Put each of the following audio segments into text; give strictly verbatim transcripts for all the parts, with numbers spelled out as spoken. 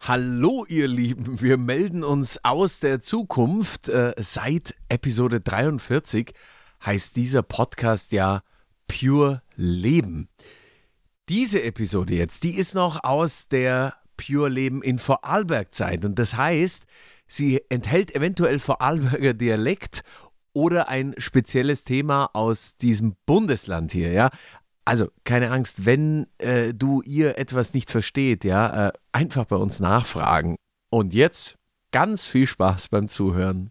Hallo ihr Lieben, wir melden uns aus der Zukunft. Äh, seit Episode dreiundvierzig heißt dieser Podcast ja Pure Leben. Diese Episode jetzt, die ist noch aus der Pure Leben in Vorarlberg-Zeit und das heißt, sie enthält eventuell Vorarlberger Dialekt oder ein spezielles Thema aus diesem Bundesland hier, ja. Also, keine Angst, wenn äh, du ihr etwas nicht versteht, ja, äh, einfach bei uns nachfragen. Und jetzt ganz viel Spaß beim Zuhören.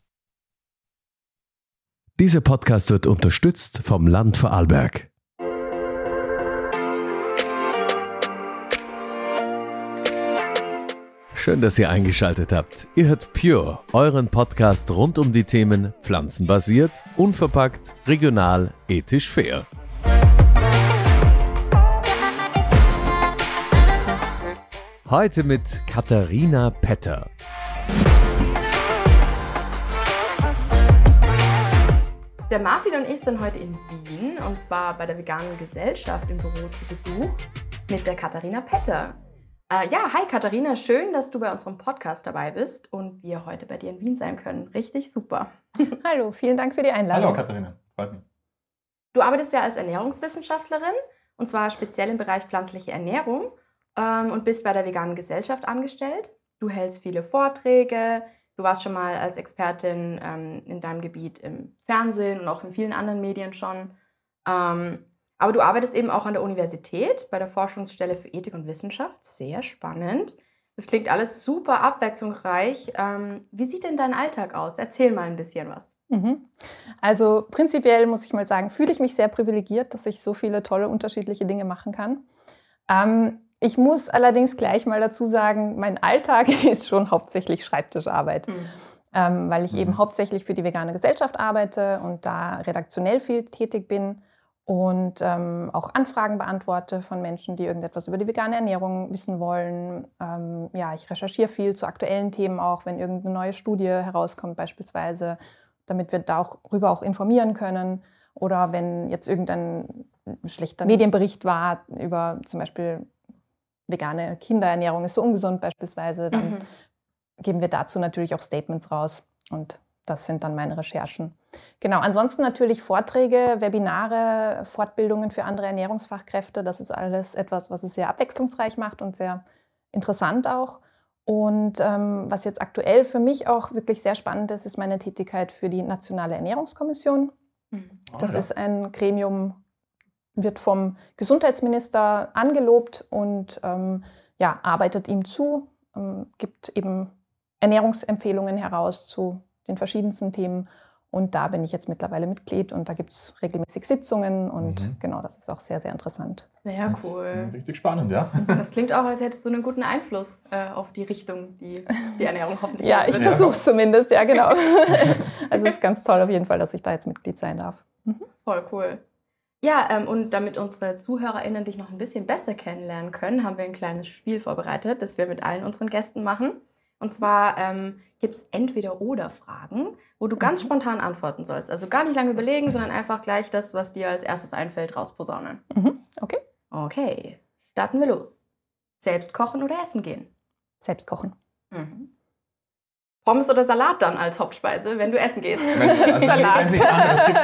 Dieser Podcast wird unterstützt vom Land Vorarlberg. Schön, dass ihr eingeschaltet habt. Ihr hört Pure, euren Podcast rund um die Themen pflanzenbasiert, unverpackt, regional, ethisch fair. Heute mit Katharina Petter. Der Martin und ich sind heute in Wien und zwar bei der Veganen Gesellschaft im Büro zu Besuch mit der Katharina Petter. Äh, ja, hi Katharina, schön, dass du bei unserem Podcast dabei bist und wir heute bei dir in Wien sein können. Richtig super. Hallo, vielen Dank für die Einladung. Hallo Katharina, freut mich. Du arbeitest ja als Ernährungswissenschaftlerin und zwar speziell im Bereich pflanzliche Ernährung. Und bist bei der Veganen Gesellschaft angestellt. Du hältst viele Vorträge, du warst schon mal als Expertin ähm, in deinem Gebiet im Fernsehen und auch in vielen anderen Medien schon. Ähm, aber du arbeitest eben auch an der Universität bei der Forschungsstelle für Ethik und Wissenschaft. Sehr spannend. Das klingt alles super abwechslungsreich. Ähm, wie sieht denn dein Alltag aus? Erzähl mal ein bisschen was. Mhm. Also prinzipiell muss ich mal sagen, fühle ich mich sehr privilegiert, dass ich so viele tolle unterschiedliche Dinge machen kann. Ähm, Ich muss allerdings gleich mal dazu sagen, mein Alltag ist schon hauptsächlich Schreibtischarbeit, mhm. ähm, weil ich mhm. eben hauptsächlich für die Vegane Gesellschaft arbeite und da redaktionell viel tätig bin und ähm, auch Anfragen beantworte von Menschen, die irgendetwas über die vegane Ernährung wissen wollen. Ähm, ja, ich recherchiere viel zu aktuellen Themen auch, wenn irgendeine neue Studie herauskommt beispielsweise, damit wir darüber auch informieren können. Oder wenn jetzt irgendein schlechter Medienbericht war über zum Beispiel vegane Kinderernährung ist so ungesund beispielsweise, dann mhm. geben wir dazu natürlich auch Statements raus und das sind dann meine Recherchen. Genau, ansonsten natürlich Vorträge, Webinare, Fortbildungen für andere Ernährungsfachkräfte, das ist alles etwas, was es sehr abwechslungsreich macht und sehr interessant auch. Und ähm, was jetzt aktuell für mich auch wirklich sehr spannend ist, ist meine Tätigkeit für die Nationale Ernährungskommission. Mhm. Das oh, ja. ist ein Gremium, wird vom Gesundheitsminister angelobt und ähm, ja, arbeitet ihm zu, ähm, gibt eben Ernährungsempfehlungen heraus zu den verschiedensten Themen. Und da bin ich jetzt mittlerweile Mitglied und da gibt es regelmäßig Sitzungen und mhm. genau, das ist auch sehr, sehr interessant. Sehr cool. Richtig spannend, ja. Das klingt auch, als hättest du einen guten Einfluss äh, auf die Richtung, die die Ernährung hoffentlich Ja, ich versuche es zumindest, ja genau. Also es ist ganz toll auf jeden Fall, dass ich da jetzt Mitglied sein darf. Mhm. Voll cool. Ja, ähm, und damit unsere ZuhörerInnen dich noch ein bisschen besser kennenlernen können, haben wir ein kleines Spiel vorbereitet, das wir mit allen unseren Gästen machen. Und zwar ähm, gibt es Entweder-Oder-Fragen, wo du ganz mhm. spontan antworten sollst. Also gar nicht lange überlegen, sondern einfach gleich das, was dir als erstes einfällt, rausposaunen. Mhm. Okay. Okay, starten wir los. Selbst kochen oder essen gehen? Selbst kochen. Mhm. Pommes oder Salat dann als Hauptspeise, wenn du essen gehst? Wenn, also Salat. Wenn es nichts anderes gibt,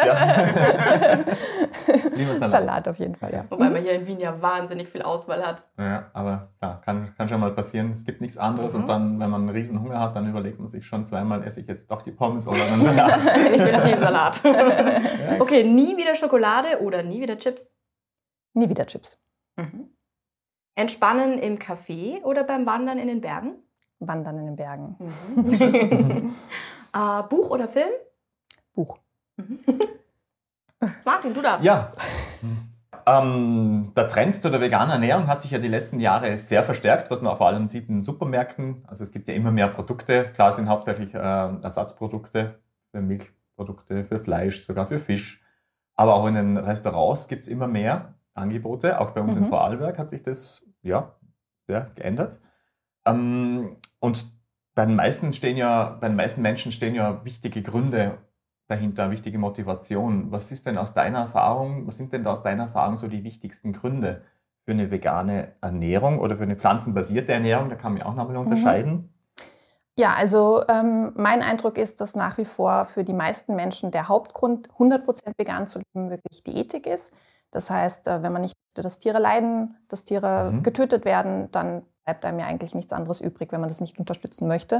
ja. Lieber Salat. Salat auf jeden Fall, ja. Wobei man hier in Wien ja wahnsinnig viel Auswahl hat. Ja, aber ja, kann, kann schon mal passieren. Es gibt nichts anderes mhm. und dann, wenn man einen riesen Hunger hat, dann überlegt man sich schon zweimal, esse ich jetzt doch die Pommes oder einen Salat. Ich bin Team Salat. Okay, nie wieder Schokolade oder nie wieder Chips? Nie wieder Chips. Mhm. Entspannen im Café oder beim Wandern in den Bergen? Wandern in den Bergen. Mhm. äh, Buch oder Film? Buch. Mhm. Martin, du darfst. Ja. Ähm, der Trend zu der veganen Ernährung hat sich ja die letzten Jahre sehr verstärkt, was man vor allem sieht in Supermärkten. Also es gibt ja immer mehr Produkte. Klar sind hauptsächlich äh, Ersatzprodukte für Milchprodukte, für Fleisch, sogar für Fisch. Aber auch in den Restaurants gibt es immer mehr Angebote. Auch bei uns mhm. in Vorarlberg hat sich das ja sehr geändert. Ähm, und bei den meisten stehen ja, bei den meisten Menschen stehen ja wichtige Gründe dahinter, wichtige Motivation. Was ist denn aus deiner Erfahrung, was sind denn da aus deiner Erfahrung so die wichtigsten Gründe für eine vegane Ernährung oder für eine pflanzenbasierte Ernährung? Da kann man auch nochmal unterscheiden. Mhm. Ja, also ähm, mein Eindruck ist, dass nach wie vor für die meisten Menschen der Hauptgrund, hundert Prozent vegan zu leben, wirklich die Ethik ist. Das heißt, äh, wenn man nicht möchte, dass Tiere leiden, dass Tiere Mhm. getötet werden, dann bleibt einem ja eigentlich nichts anderes übrig, wenn man das nicht unterstützen möchte,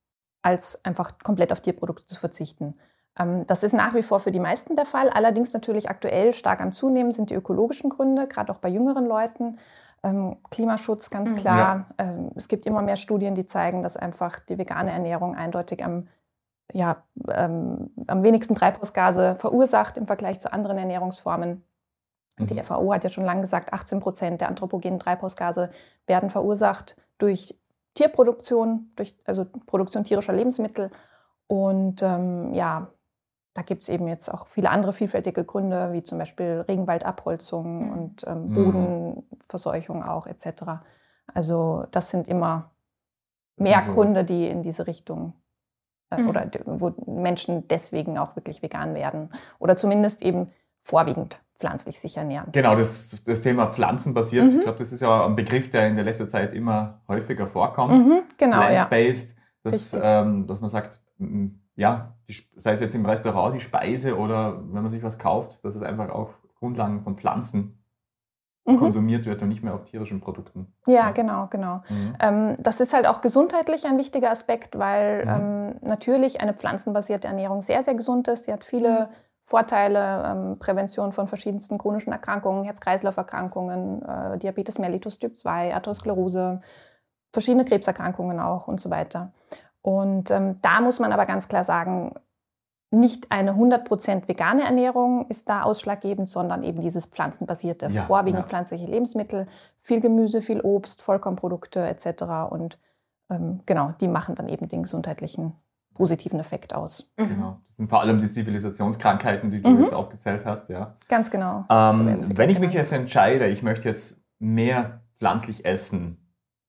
als einfach komplett auf Tierprodukte zu verzichten. Ähm, das ist nach wie vor für die meisten der Fall. Allerdings natürlich aktuell stark am Zunehmen sind die ökologischen Gründe, gerade auch bei jüngeren Leuten. Ähm, Klimaschutz, ganz Mhm. klar. Ähm, es gibt immer mehr Studien, die zeigen, dass einfach die vegane Ernährung eindeutig am, ja, ähm, am wenigsten Treibhausgase verursacht im Vergleich zu anderen Ernährungsformen. Die Mhm. F A O hat ja schon lange gesagt, achtzehn Prozent der anthropogenen Treibhausgase werden verursacht durch Tierproduktion, durch also Produktion tierischer Lebensmittel. Und ähm, ja, da gibt es eben jetzt auch viele andere vielfältige Gründe, wie zum Beispiel Regenwaldabholzung Mhm. und ähm, Mhm. Bodenverseuchung auch et cetera. Also das sind immer Das mehr sind so- Gründe, die in diese Richtung äh, Mhm. oder d- wo Menschen deswegen auch wirklich vegan werden oder zumindest eben vorwiegend pflanzlich sich ernähren. Genau, das, das Thema pflanzenbasiert, Mhm. ich glaube, das ist ja ein Begriff, der in der letzten Zeit immer häufiger vorkommt. Mhm, genau, ja. Plant-based, dass, Richtig. ähm, dass man sagt, mm, ja, die, Sp- sei es jetzt im Restaurant die Speise oder wenn man sich was kauft, dass es einfach auf Grundlagen von Pflanzen Mhm. konsumiert wird und nicht mehr auf tierischen Produkten. Ja, genau, genau. Mhm. Ähm, das ist halt auch gesundheitlich ein wichtiger Aspekt, weil Mhm. ähm, natürlich eine pflanzenbasierte Ernährung sehr, sehr gesund ist. Sie hat viele Vorteile, ähm, Prävention von verschiedensten chronischen Erkrankungen, Herz-Kreislauf-Erkrankungen, äh, Diabetes mellitus Typ zwei, Atherosklerose, verschiedene Krebserkrankungen auch und so weiter. Und ähm, da muss man aber ganz klar sagen, nicht eine hundert Prozent vegane Ernährung ist da ausschlaggebend, sondern eben dieses pflanzenbasierte, Ja, vorwiegend ja. pflanzliche Lebensmittel, viel Gemüse, viel Obst, Vollkornprodukte et cetera. Und ähm, genau, die machen dann eben den gesundheitlichen positiven Effekt aus. Mhm. Genau. Das sind vor allem die Zivilisationskrankheiten, die du Mhm. jetzt aufgezählt hast. Ja. Ganz genau. So werden Ähm, sie wenn ich mich genannt. jetzt entscheide, ich möchte jetzt mehr pflanzlich essen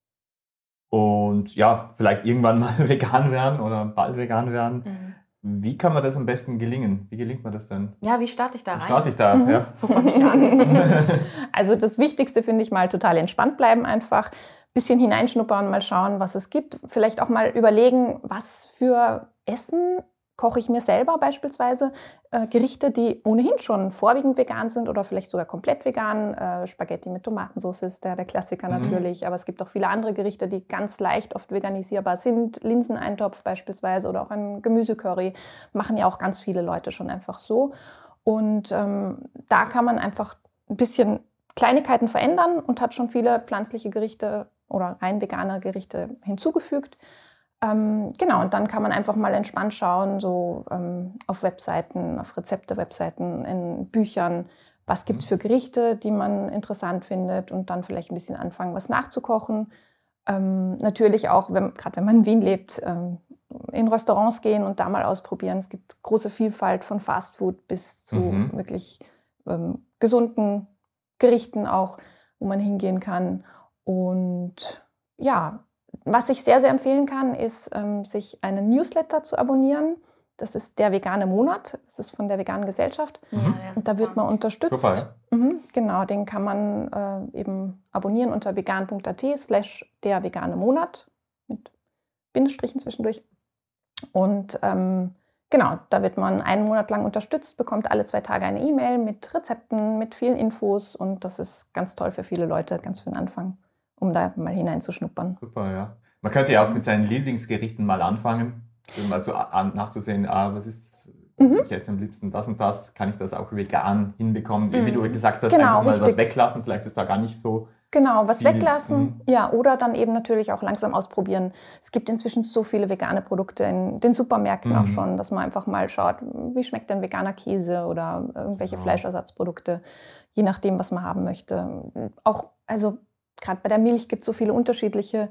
und ja, vielleicht irgendwann mal vegan werden oder bald vegan werden, Mhm. wie kann man das am besten gelingen? Wie gelingt man das denn? Ja, wie starte ich da Wie rein? starte ich da? Mhm. Ja. Wo fange ich an? Also das Wichtigste finde ich mal total entspannt bleiben einfach. Bisschen hineinschnuppern, mal schauen, was es gibt. Vielleicht auch mal überlegen, was für Essen koche ich mir selber beispielsweise. Äh, Gerichte, die ohnehin schon vorwiegend vegan sind oder vielleicht sogar komplett vegan. Äh, Spaghetti mit Tomatensauce ist der, der Klassiker Mhm. natürlich. Aber es gibt auch viele andere Gerichte, die ganz leicht oft veganisierbar sind. Linseneintopf beispielsweise oder auch ein Gemüsecurry machen ja auch ganz viele Leute schon einfach so. Und ähm, da kann man einfach ein bisschen Kleinigkeiten verändern und hat schon viele pflanzliche Gerichte oder rein vegane Gerichte hinzugefügt. Ähm, genau, und dann kann man einfach mal entspannt schauen, so ähm, auf Webseiten, auf Rezepte-Webseiten, in Büchern, was gibt es für Gerichte, die man interessant findet und dann vielleicht ein bisschen anfangen, was nachzukochen. Ähm, natürlich auch, wenn, gerade wenn man in Wien lebt, ähm, in Restaurants gehen und da mal ausprobieren. Es gibt große Vielfalt von Fastfood bis zu Mhm. wirklich ähm, gesunden Gerichten auch, wo man hingehen kann. Und ja, was ich sehr, sehr empfehlen kann, ist, ähm, sich einen Newsletter zu abonnieren. Das ist der vegane Monat. Das ist von der veganen Gesellschaft. Ja, Mhm. der ist Und da wird super. man unterstützt. Super, ja. Mhm, genau, den kann man äh, eben abonnieren unter vegan.at slash der vegane Monat mit Bindestrichen zwischendurch. Und ähm, genau, da wird man einen Monat lang unterstützt, bekommt alle zwei Tage eine E-Mail mit Rezepten, mit vielen Infos und das ist ganz toll für viele Leute, ganz für den Anfang, um da mal hineinzuschnuppern. Super, ja. Man könnte ja auch mit seinen Lieblingsgerichten mal anfangen, um mal so an, nachzusehen, ah, was ist das? Mhm. Ich esse am liebsten das und das, kann ich das auch vegan hinbekommen? Wie du Mhm. gesagt hast, Genau, einfach mal was richtig. weglassen, vielleicht ist da gar nicht so. Genau, was Viel, weglassen, mhm. ja, oder dann eben natürlich auch langsam ausprobieren. Es gibt inzwischen so viele vegane Produkte in den Supermärkten Mhm. auch schon, dass man einfach mal schaut, wie schmeckt denn veganer Käse oder irgendwelche Genau. Fleischersatzprodukte, je nachdem, was man haben möchte. Auch, also gerade bei der Milch gibt es so viele unterschiedliche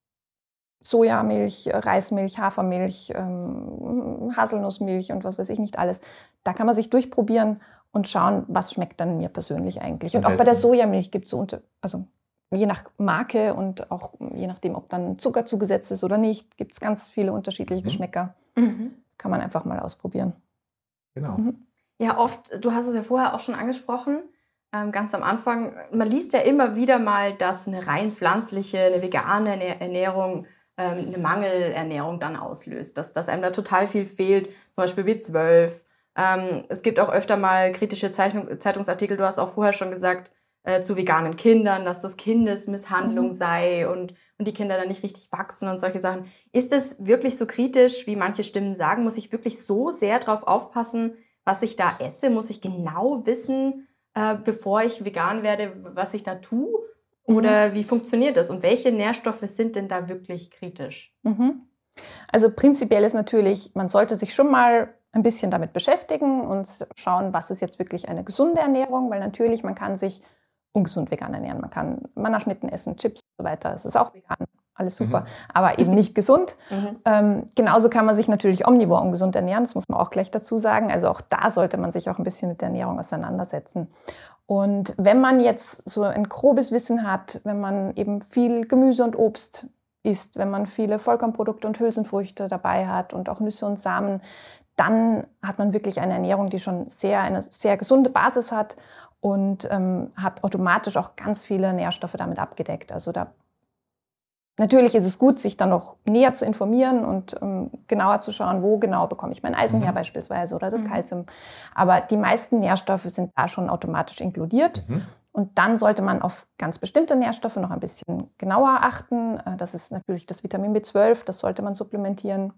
Sojamilch, Reismilch, Hafermilch, ähm, Haselnussmilch und was weiß ich nicht alles. Da kann man sich durchprobieren und schauen, was schmeckt dann mir persönlich eigentlich. Am Und auch bei der besten. Sojamilch gibt es so unter, also je nach Marke und auch je nachdem, ob dann Zucker zugesetzt ist oder nicht, gibt es ganz viele unterschiedliche Mhm. Geschmäcker. Mhm. Kann man einfach mal ausprobieren. Genau. Mhm. Ja, oft, du hast es ja vorher auch schon angesprochen, ähm, ganz am Anfang, man liest ja immer wieder mal, dass eine rein pflanzliche, eine vegane Ernährung ähm, eine Mangelernährung dann auslöst, dass, dass einem da total viel fehlt, zum Beispiel B zwölf. Ähm, es gibt auch öfter mal kritische Zeitung, Zeitungsartikel, du hast auch vorher schon gesagt, äh, zu veganen Kindern, dass das Kindesmisshandlung mhm. sei und, und die Kinder dann nicht richtig wachsen und solche Sachen. Ist es wirklich so kritisch, wie manche Stimmen sagen? Muss ich wirklich so sehr drauf aufpassen, was ich da esse? Muss ich genau wissen, äh, bevor ich vegan werde, was ich da tue? Oder mhm. wie funktioniert das? Und welche Nährstoffe sind denn da wirklich kritisch? Mhm. Also prinzipiell ist natürlich, man sollte sich schon mal ein bisschen damit beschäftigen und schauen, was ist jetzt wirklich eine gesunde Ernährung, weil natürlich, man kann sich ungesund vegan ernähren. Man kann Mannerschnitten essen, Chips und so weiter. Das ist auch vegan, alles super, mhm. aber eben nicht gesund. Mhm. Ähm, genauso kann man sich natürlich omnivor ungesund ernähren, das muss man auch gleich dazu sagen. Also auch da sollte man sich auch ein bisschen mit der Ernährung auseinandersetzen. Und wenn man jetzt so ein grobes Wissen hat, wenn man eben viel Gemüse und Obst isst, wenn man viele Vollkornprodukte und Hülsenfrüchte dabei hat und auch Nüsse und Samen, dann hat man wirklich eine Ernährung, die schon sehr, eine sehr gesunde Basis hat und ähm, hat automatisch auch ganz viele Nährstoffe damit abgedeckt. Also da natürlich ist es gut, sich dann noch näher zu informieren und ähm, genauer zu schauen, wo genau bekomme ich mein Eisen mhm. her beispielsweise oder das mhm. Kalzium. Aber die meisten Nährstoffe sind da schon automatisch inkludiert. Mhm. Und dann sollte man auf ganz bestimmte Nährstoffe noch ein bisschen genauer achten. Das ist natürlich das Vitamin B zwölf, das sollte man supplementieren.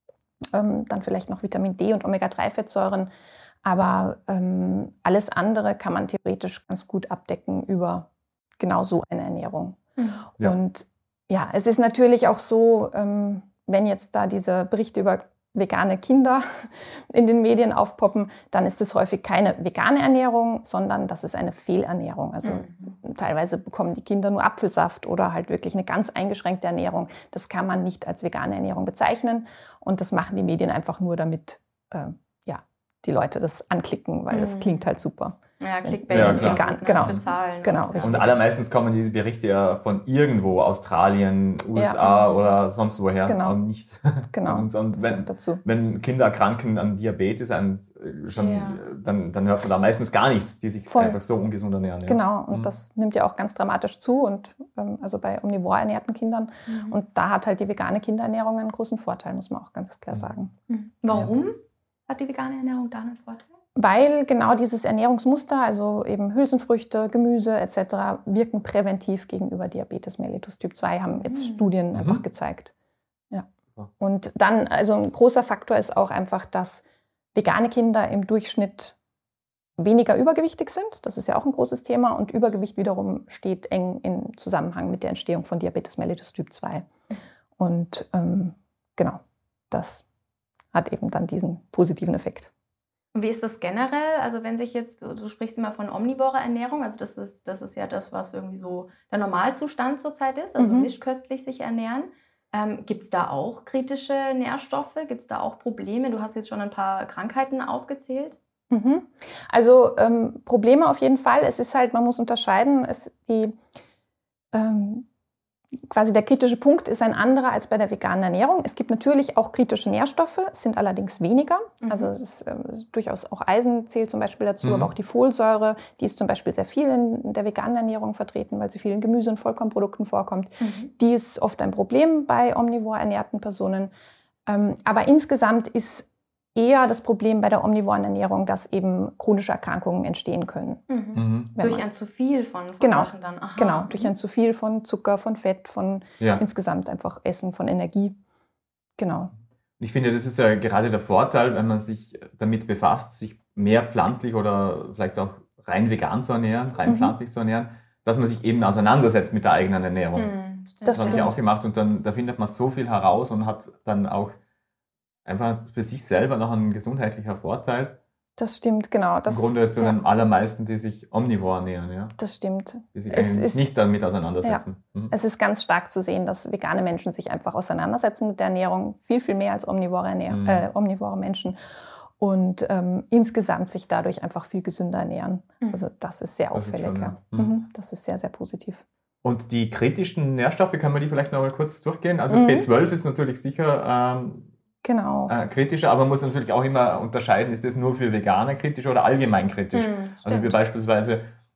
Ähm, dann vielleicht noch Vitamin D und Omega drei Fettsäuren. Aber ähm, alles andere kann man theoretisch ganz gut abdecken über genau so eine Ernährung. Mhm. Ja. Und ja, es ist natürlich auch so, ähm, wenn jetzt da diese Berichte über vegane Kinder in den Medien aufpoppen, dann ist es häufig keine vegane Ernährung, sondern das ist eine Fehlernährung. Also mhm. teilweise bekommen die Kinder nur Apfelsaft oder halt wirklich eine ganz eingeschränkte Ernährung. Das kann man nicht als vegane Ernährung bezeichnen und das machen die Medien einfach nur, damit äh, ja, die Leute das anklicken, weil mhm. das klingt halt super. Ja, Clickbait ja, ist vegan, genau. für Zahlen. Genau, und, und allermeistens kommen diese Berichte ja von irgendwo, Australien, U S A ja. oder sonst woher. Genau. Und nicht genau. von uns. Und wenn, wenn Kinder erkranken an Diabetes, an, schon, ja. dann, dann hört man da meistens gar nichts, die sich Voll. einfach so ungesund ernähren. Ja. Genau, und mhm. das nimmt ja auch ganz dramatisch zu, und ähm, also bei omnivor ernährten Kindern. Mhm. Und da hat halt die vegane Kinderernährung einen großen Vorteil, muss man auch ganz klar sagen. Mhm. Warum ja. hat die vegane Ernährung da einen Vorteil? Weil genau dieses Ernährungsmuster, also eben Hülsenfrüchte, Gemüse et cetera, wirken präventiv gegenüber Diabetes mellitus Typ zwei, haben jetzt mhm. Studien mhm. einfach gezeigt. Ja. Und dann, also ein großer Faktor ist auch einfach, dass vegane Kinder im Durchschnitt weniger übergewichtig sind. Das ist ja auch ein großes Thema. Und Übergewicht wiederum steht eng im Zusammenhang mit der Entstehung von Diabetes mellitus Typ zwei. Und ähm, genau, das hat eben dann diesen positiven Effekt. Und wie ist das generell? Also wenn sich jetzt, du, du sprichst immer von omnivorer Ernährung, also das ist, das ist ja das, was irgendwie so der Normalzustand zurzeit ist, also mhm. mischköstlich sich ernähren. Ähm, gibt es da auch kritische Nährstoffe? Gibt es da auch Probleme? Du hast jetzt schon ein paar Krankheiten aufgezählt. Mhm. Also ähm, Probleme auf jeden Fall. Es ist halt, man muss unterscheiden, es, die ähm, quasi der kritische Punkt ist ein anderer als bei der veganen Ernährung. Es gibt natürlich auch kritische Nährstoffe, sind allerdings weniger. Mhm. Also das, äh, durchaus auch Eisen zählt zum Beispiel dazu, mhm. aber auch die Folsäure, die ist zum Beispiel sehr viel in der veganen Ernährung vertreten, weil sie viel in Gemüse und Vollkornprodukten vorkommt. Mhm. Die ist oft ein Problem bei omnivor ernährten Personen. Ähm, aber insgesamt ist eher das Problem bei der omnivoren Ernährung, dass eben chronische Erkrankungen entstehen können. Mhm. Durch ein zu viel von, von genau, Sachen dann. Aha. Genau, durch ein zu viel von Zucker, von Fett, von ja. insgesamt einfach Essen, von Energie. Genau. Ich finde, das ist ja gerade der Vorteil, wenn man sich damit befasst, sich mehr pflanzlich oder vielleicht auch rein vegan zu ernähren, rein mhm. pflanzlich zu ernähren, dass man sich eben auseinandersetzt mit der eigenen Ernährung. Mhm, das das habe ich auch gemacht und dann da findet man so viel heraus und hat dann auch einfach für sich selber noch ein gesundheitlicher Vorteil. Das stimmt, genau. Das, Im Grunde zu ja. den allermeisten, die sich omnivor ernähren. Ja? Das stimmt. Die sich es eigentlich ist, nicht damit auseinandersetzen. Ja. Mhm. Es ist ganz stark zu sehen, dass vegane Menschen sich einfach auseinandersetzen mit der Ernährung, viel, viel mehr als omnivore, Ernähr- mhm. äh, omnivore Menschen. Und ähm, insgesamt sich dadurch einfach viel gesünder ernähren. Mhm. Also das ist sehr auffällig. Das ist, schon, ja. Mhm. Mhm. Das ist sehr, sehr positiv. Und die kritischen Nährstoffe, können wir die vielleicht noch mal kurz durchgehen? Also mhm. B zwölf ist natürlich sicher... Ähm, Genau. Äh, kritischer, aber man muss natürlich auch immer unterscheiden, ist das nur für Veganer kritisch oder allgemein kritisch. Mhm, also wie beispielsweise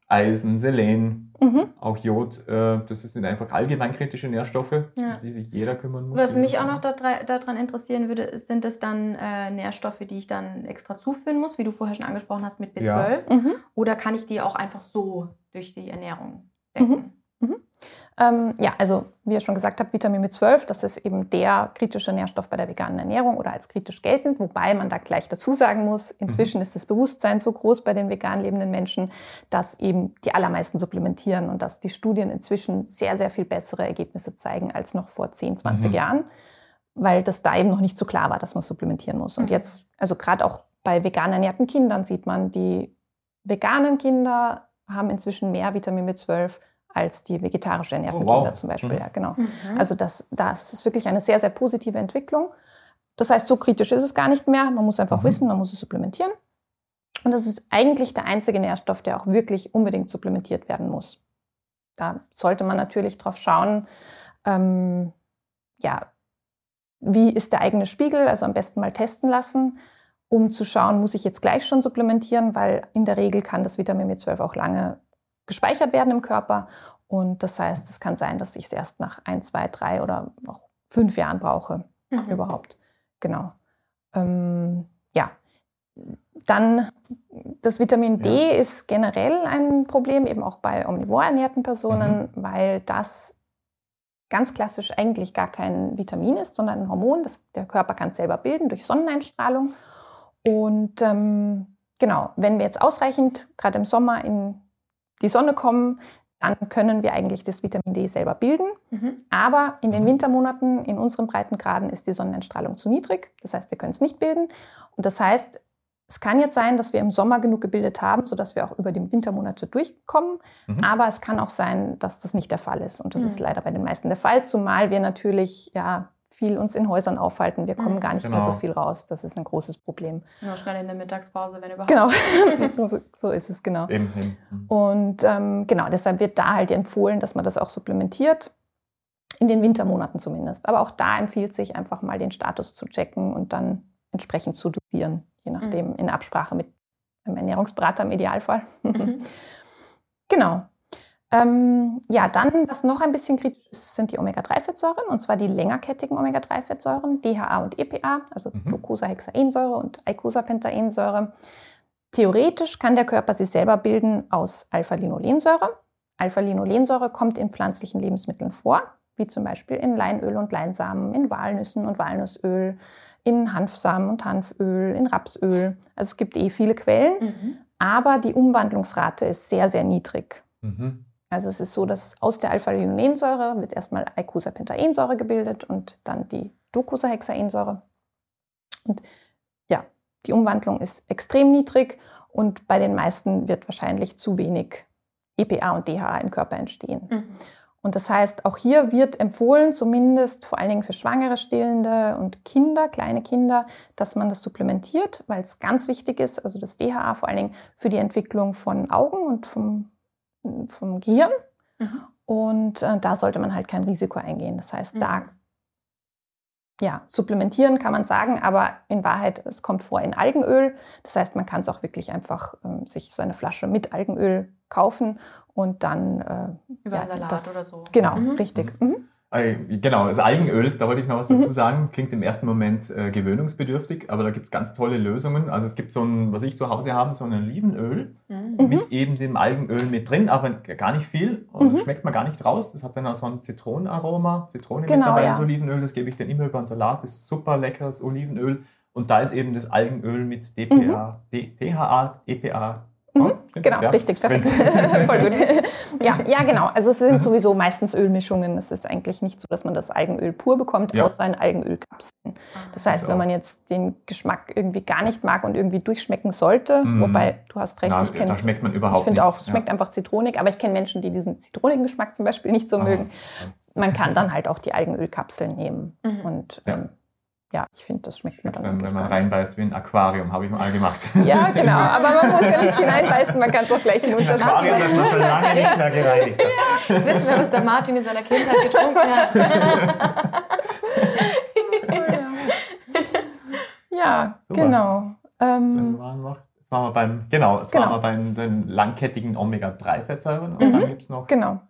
Eisen, Selen, Mhm. auch Jod. Äh, das sind einfach allgemein kritische Nährstoffe, Ja. um die sich jeder kümmern muss. Was mich auch noch daran daran interessieren würde, ist, sind es dann äh, Nährstoffe, die ich dann extra zuführen muss, wie du vorher schon angesprochen hast mit B zwölf? Ja. Mhm. Oder kann ich die auch einfach so durch die Ernährung decken? Mhm. Mhm. Ähm, ja, also wie ihr schon gesagt habt, Vitamin B zwölf, das ist eben der kritische Nährstoff bei der veganen Ernährung oder als kritisch geltend, wobei man da gleich dazu sagen muss, inzwischen mhm. ist das Bewusstsein so groß bei den vegan lebenden Menschen, dass eben die allermeisten supplementieren und dass die Studien inzwischen sehr, sehr viel bessere Ergebnisse zeigen als noch vor zehn, zwanzig mhm. Jahren, weil das da eben noch nicht so klar war, dass man supplementieren muss. Und jetzt, also gerade auch bei vegan ernährten Kindern sieht man, die veganen Kinder haben inzwischen mehr Vitamin B zwölf als die vegetarisch ernährten oh, wow. Kinder zum Beispiel. Mhm. Ja, genau. Mhm. Also das, das ist wirklich eine sehr, sehr positive Entwicklung. Das heißt, so kritisch ist es gar nicht mehr. Man muss einfach mhm. wissen, man muss es supplementieren. Und das ist eigentlich der einzige Nährstoff, der auch wirklich unbedingt supplementiert werden muss. Da sollte man natürlich drauf schauen, ähm, ja, wie ist der eigene Spiegel, also am besten mal testen lassen, um zu schauen, muss ich jetzt gleich schon supplementieren, weil in der Regel kann das Vitamin B zwölf auch lange gespeichert werden im Körper. Und das heißt, es kann sein, dass ich es erst nach ein, zwei, drei oder auch fünf Jahren brauche mhm. überhaupt. Genau. Ähm, ja. Dann das Vitamin D ja. ist generell ein Problem, eben auch bei omnivor ernährten Personen, mhm. weil das ganz klassisch eigentlich gar kein Vitamin ist, sondern ein Hormon, das der Körper kann es selber bilden durch Sonneneinstrahlung. Und ähm, genau, wenn wir jetzt ausreichend, gerade im Sommer, in die Sonne kommen, dann können wir eigentlich das Vitamin D selber bilden. Mhm. Aber in den Wintermonaten, in unseren Breitengraden, ist die Sonneneinstrahlung zu niedrig. Das heißt, wir können es nicht bilden. Und das heißt, es kann jetzt sein, dass wir im Sommer genug gebildet haben, sodass wir auch über die Wintermonate durchkommen. Mhm. Aber es kann auch sein, dass das nicht der Fall ist. Und das mhm. ist leider bei den meisten der Fall, zumal wir natürlich ja viel uns in Häusern aufhalten. Wir kommen mhm. gar nicht genau. mehr so viel raus. Das ist ein großes Problem. Nur schnell in der Mittagspause, wenn überhaupt. Genau, so, so ist es, genau. Eben, eben. Mhm. Und ähm, genau, deshalb wird da halt empfohlen, dass man das auch supplementiert. In den Wintermonaten zumindest. Aber auch da empfiehlt sich einfach mal den Status zu checken und dann entsprechend zu dosieren. Je nachdem, mhm. in Absprache mit einem Ernährungsberater im Idealfall. Mhm. Genau. Ähm, ja, dann, was noch ein bisschen kritisch ist, sind die Omega drei Fettsäuren, und zwar die längerkettigen Omega drei Fettsäuren, D H A und E P A, also mhm. Docosahexaensäure und Eicosapentaensäure. Theoretisch kann der Körper sie selber bilden aus Alpha-Linolensäure. Alpha-Linolensäure kommt in pflanzlichen Lebensmitteln vor, wie zum Beispiel in Leinöl und Leinsamen, in Walnüssen und Walnussöl, in Hanfsamen und Hanföl, in Rapsöl. Also es gibt eh viele Quellen, mhm. aber die Umwandlungsrate ist sehr, sehr niedrig. Mhm. Also es ist so, dass aus der Alpha-Linolensäure wird erstmal Eicosapentaensäure gebildet und dann die Docosahexaensäure. Und ja, die Umwandlung ist extrem niedrig und bei den meisten wird wahrscheinlich zu wenig E P A und D H A im Körper entstehen. Mhm. Und das heißt, auch hier wird empfohlen, zumindest vor allen Dingen für Schwangere, Stillende und Kinder, kleine Kinder, dass man das supplementiert, weil es ganz wichtig ist, also das D H A vor allen Dingen für die Entwicklung von Augen und vom, vom Gehirn. Mhm. Und äh, da sollte man halt kein Risiko eingehen. Das heißt, mhm. da ja, supplementieren kann man sagen, aber in Wahrheit, es kommt vor in Algenöl. Das heißt, man kann es auch wirklich einfach ähm, sich so eine Flasche mit Algenöl kaufen und dann äh, über ja, einen Salat das, oder so. Genau, mhm. richtig. Mhm. Genau, das Algenöl, da wollte ich noch was dazu mhm. sagen, klingt im ersten Moment äh, gewöhnungsbedürftig, aber da gibt es ganz tolle Lösungen. Also es gibt so ein, was ich zu Hause habe, so ein Olivenöl mhm. mit eben dem Algenöl mit drin, aber gar nicht viel und mhm. das schmeckt man gar nicht raus. Das hat dann auch so ein Zitronenaroma, Zitrone genau, mit dabei, ja. das Olivenöl, das gebe ich dann immer über einen Salat, das ist super leckeres Olivenöl und da ist eben das Algenöl mit D P A, mhm. D H A, E P A. Mhm, genau, ja. richtig, perfekt. Voll gut. Ja, ja, genau. Also es sind sowieso meistens Ölmischungen. Es ist eigentlich nicht so, dass man das Algenöl pur bekommt, ja. außer in Algenölkapseln. Das heißt, wenn man jetzt den Geschmack irgendwie gar nicht mag und irgendwie durchschmecken sollte, mhm. wobei, du hast recht, Na, ich kenne da schmeckt man überhaupt Ich finde auch, es ja. schmeckt einfach zitronig, aber ich kenne Menschen, die diesen zitronigen Geschmack zum Beispiel nicht so ah, mögen. Ja. Man kann dann halt auch die Algenölkapseln nehmen. Mhm. Und ja. ähm, ja, ich finde, das schmeckt mir dann Wenn, wenn man reinbeißt wie ein Aquarium, habe ich mal gemacht. Ja, genau, aber man muss ja nicht hineinbeißen, man kann es auch gleich hinunterschauen. Aquarium, das man schon lange nicht mehr gereinigt hat. Ja, jetzt wissen wir, was der Martin in seiner Kindheit getrunken hat. Ja, ja genau. Ähm, waren noch, Jetzt waren wir beim, genau, jetzt Genau. waren wir beim den langkettigen Omega drei Fettsäuren und Mhm. dann gibt es noch... Genau.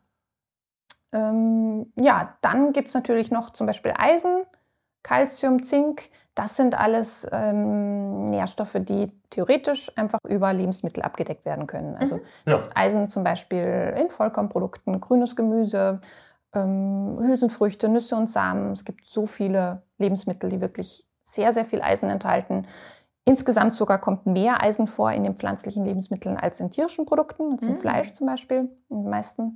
Ähm, ja, dann gibt es natürlich noch zum Beispiel Eisen, Calcium, Zink. Das sind alles ähm, Nährstoffe, die theoretisch einfach über Lebensmittel abgedeckt werden können. Also Mhm. Ja. das Eisen zum Beispiel in Vollkornprodukten, grünes Gemüse, ähm, Hülsenfrüchte, Nüsse und Samen. Es gibt so viele Lebensmittel, die wirklich sehr, sehr viel Eisen enthalten. Insgesamt sogar kommt mehr Eisen vor in den pflanzlichen Lebensmitteln als in tierischen Produkten, als im Mhm. Fleisch zum Beispiel, in den meisten.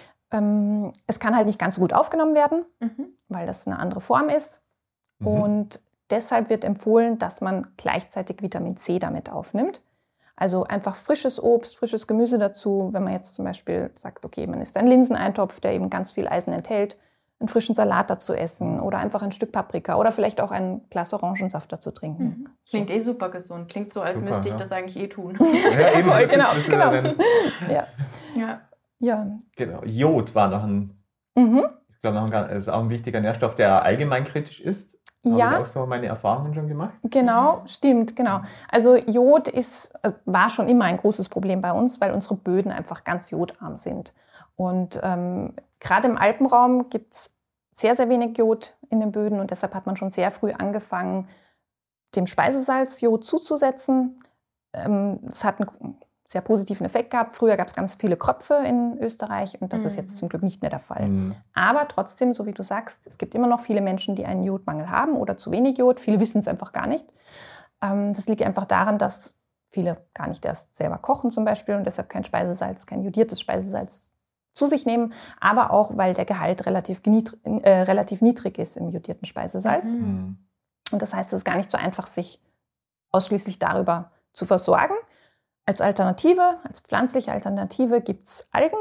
Ähm, es kann halt nicht ganz so gut aufgenommen werden, Mhm. weil das eine andere Form ist. Mhm. Und deshalb wird empfohlen, dass man gleichzeitig Vitamin C damit aufnimmt. Also einfach frisches Obst, frisches Gemüse dazu. Wenn man jetzt zum Beispiel sagt, okay, man isst einen Linseneintopf, der eben ganz viel Eisen enthält, einen frischen Salat dazu essen oder einfach ein Stück Paprika oder vielleicht auch ein Glas Orangensaft dazu trinken. Mhm. Klingt eh super gesund. Klingt so, als Super, müsste ich ja. das eigentlich eh tun. Ja, eben, Voll, das genau, ist, das ist genau. ja dann, Ja. Ja. Ja. genau. Jod war noch ein, Mhm. ich glaube, noch ein, ganz- also auch ein wichtiger Nährstoff, der allgemein kritisch ist. Habe Ja. ich auch so meine Erfahrungen schon gemacht. Genau, stimmt, genau. Also Jod ist, äh, war schon immer ein großes Problem bei uns, weil unsere Böden einfach ganz jodarm sind. Und ähm, gerade im Alpenraum gibt es sehr, sehr wenig Jod in den Böden und deshalb hat man schon sehr früh angefangen, dem Speisesalz Jod zuzusetzen. Ähm, es hat einen sehr positiven Effekt gehabt. Früher gab es ganz viele Kröpfe in Österreich und das ist jetzt Mhm. zum Glück nicht mehr der Fall. Mhm. Aber trotzdem, so wie du sagst, es gibt immer noch viele Menschen, die einen Jodmangel haben oder zu wenig Jod. Viele wissen es einfach gar nicht. Ähm, das liegt einfach daran, dass viele gar nicht erst selber kochen zum Beispiel und deshalb kein Speisesalz, kein jodiertes Speisesalz zu sich nehmen. Aber auch, weil der Gehalt relativ, geniedr- äh, relativ niedrig ist im jodierten Speisesalz. Mhm. Mhm. Und das heißt, es ist gar nicht so einfach, sich ausschließlich darüber zu versorgen. Als Alternative, als pflanzliche Alternative gibt es Algen.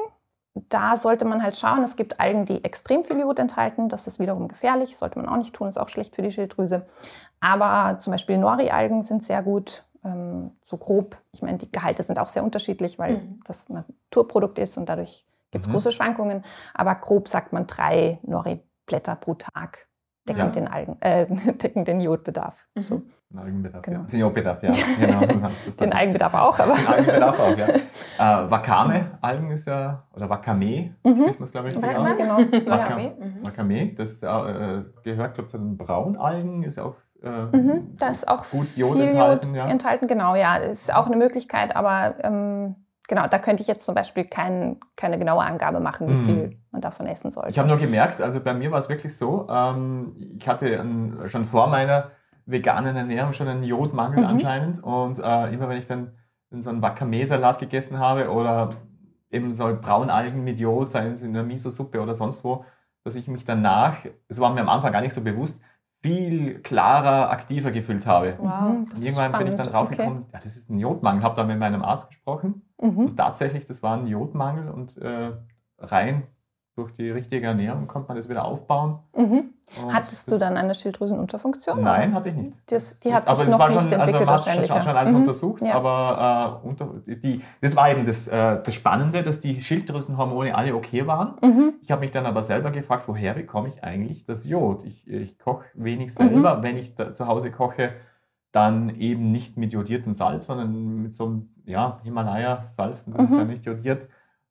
Da sollte man halt schauen, es gibt Algen, die extrem viel Jod enthalten. Das ist wiederum gefährlich, sollte man auch nicht tun, ist auch schlecht für die Schilddrüse. Aber zum Beispiel Nori-Algen sind sehr gut, ähm, so grob. Ich meine, die Gehalte sind auch sehr unterschiedlich, weil Mhm. das ein Naturprodukt ist und dadurch gibt es Mhm. große Schwankungen. Aber grob sagt man drei Nori-Blätter pro Tag decken, Ja. den, Algen, äh, decken den Jodbedarf. Mhm. So. Den Algenbedarf, Genau. ja. Den Jodbedarf, ja. Genau. Das ist Den dann- Algenbedarf auch, aber Den Algenbedarf auch, ja. Äh, Wakame-Algen ist ja, oder Wakame, Mhm. spricht man es, glaube ich, richtig Wakame? aus. genau. Waka- Ja. Mhm. Wakame, das äh, gehört, glaube ich, zu den Braunalgen, ist ja auch, äh, Mhm, da ist auch gut Jod viel enthalten. Jod Ja. enthalten, genau, ja, ist auch eine Möglichkeit, aber ähm, genau, da könnte ich jetzt zum Beispiel kein, keine genaue Angabe machen, wie Mhm. viel man davon essen sollte. Ich habe nur gemerkt, also bei mir war es wirklich so, ähm, ich hatte ein, schon vor meiner veganen Ernährung schon einen Jodmangel Mhm. anscheinend und äh, immer wenn ich dann in so einen Wakame-Salat gegessen habe oder eben so Braunalgen mit Jod, seien es in der Miso-Suppe oder sonst wo, dass ich mich danach, es war mir am Anfang gar nicht so bewusst, viel klarer, aktiver gefühlt habe. Wow. Mhm, das Und ist irgendwann bin ich dann spannend. draufgekommen, ja, das ist ein Jodmangel, habe da mit meinem Arzt gesprochen Okay. Mhm. und tatsächlich, das war ein Jodmangel und äh, rein durch die richtige Ernährung konnte man das wieder aufbauen. Mhm. Und Hattest du das- dann eine Schilddrüsenunterfunktion? Nein, oder? hatte ich nicht. Das- die hat sich aber es noch war nicht schon, also entwickelt man hat schon, wahrscheinlich, schon ja. alles Mhm. untersucht, Ja. aber äh, unter, die, das war eben das, äh, das Spannende, dass die Schilddrüsenhormone alle okay waren. Mhm. Ich habe mich dann aber selber gefragt, woher bekomme ich eigentlich das Jod? Ich, ich koche wenig selber. Mhm. Wenn ich da zu Hause koche, dann eben nicht mit jodiertem Salz, sondern mit so einem ja, Himalaya-Salz, das ist Mhm. ja nicht jodiert.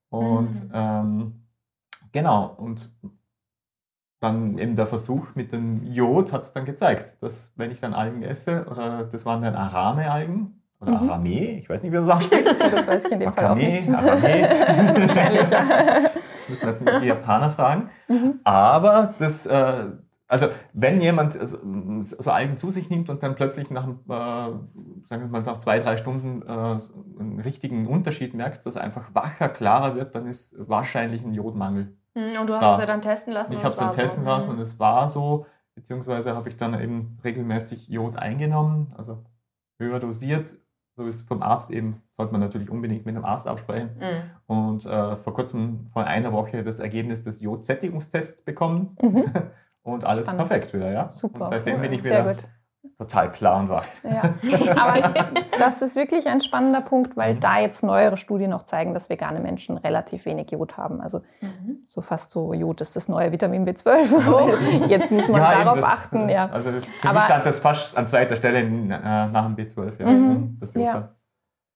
Und Mhm. ähm, genau, und dann eben der Versuch mit dem Jod hat es dann gezeigt, dass wenn ich dann Algen esse, oder das waren dann Arame-Algen oder Mhm. Arame, ich weiß nicht, wie man es ausspricht. Das weiß ich in dem Fall auch Wakame, nicht. Arame. Wahrscheinlich, ja. Das müssen wir jetzt nicht die Japaner fragen. Mhm. Aber das, äh, also wenn jemand also, so Algen zu sich nimmt und dann plötzlich nach, äh, sagen wir mal, nach zwei, drei Stunden äh, einen richtigen Unterschied merkt, dass er einfach wacher, klarer wird, dann ist wahrscheinlich ein Jodmangel. Und du hast Da. es ja dann testen lassen. Ich und habe es es dann war so. testen lassen Mhm. und es war so, beziehungsweise habe ich dann eben regelmäßig Jod eingenommen, also höher dosiert. So ist vom Arzt eben, sollte man natürlich unbedingt mit einem Arzt absprechen. Mhm. Und äh, vor kurzem, vor einer Woche, das Ergebnis des Jodsättigungstests bekommen Mhm. und alles Spannend. perfekt wieder, ja. Super. Und seitdem bin ich Sehr wieder gut. total klar und wach. Ja. Aber das ist wirklich ein spannender Punkt, weil Mhm. da jetzt neuere Studien noch zeigen, dass vegane Menschen relativ wenig Jod haben. Also Mhm. so fast so, Jod ist das neue Vitamin B zwölf. Weil jetzt muss man Ja, eben, darauf das- achten. das- Ja. Also für Aber- mich stand das fast an zweiter Stelle äh, nach dem B zwölf, ja. Mhm. Das Jod Ja. dann.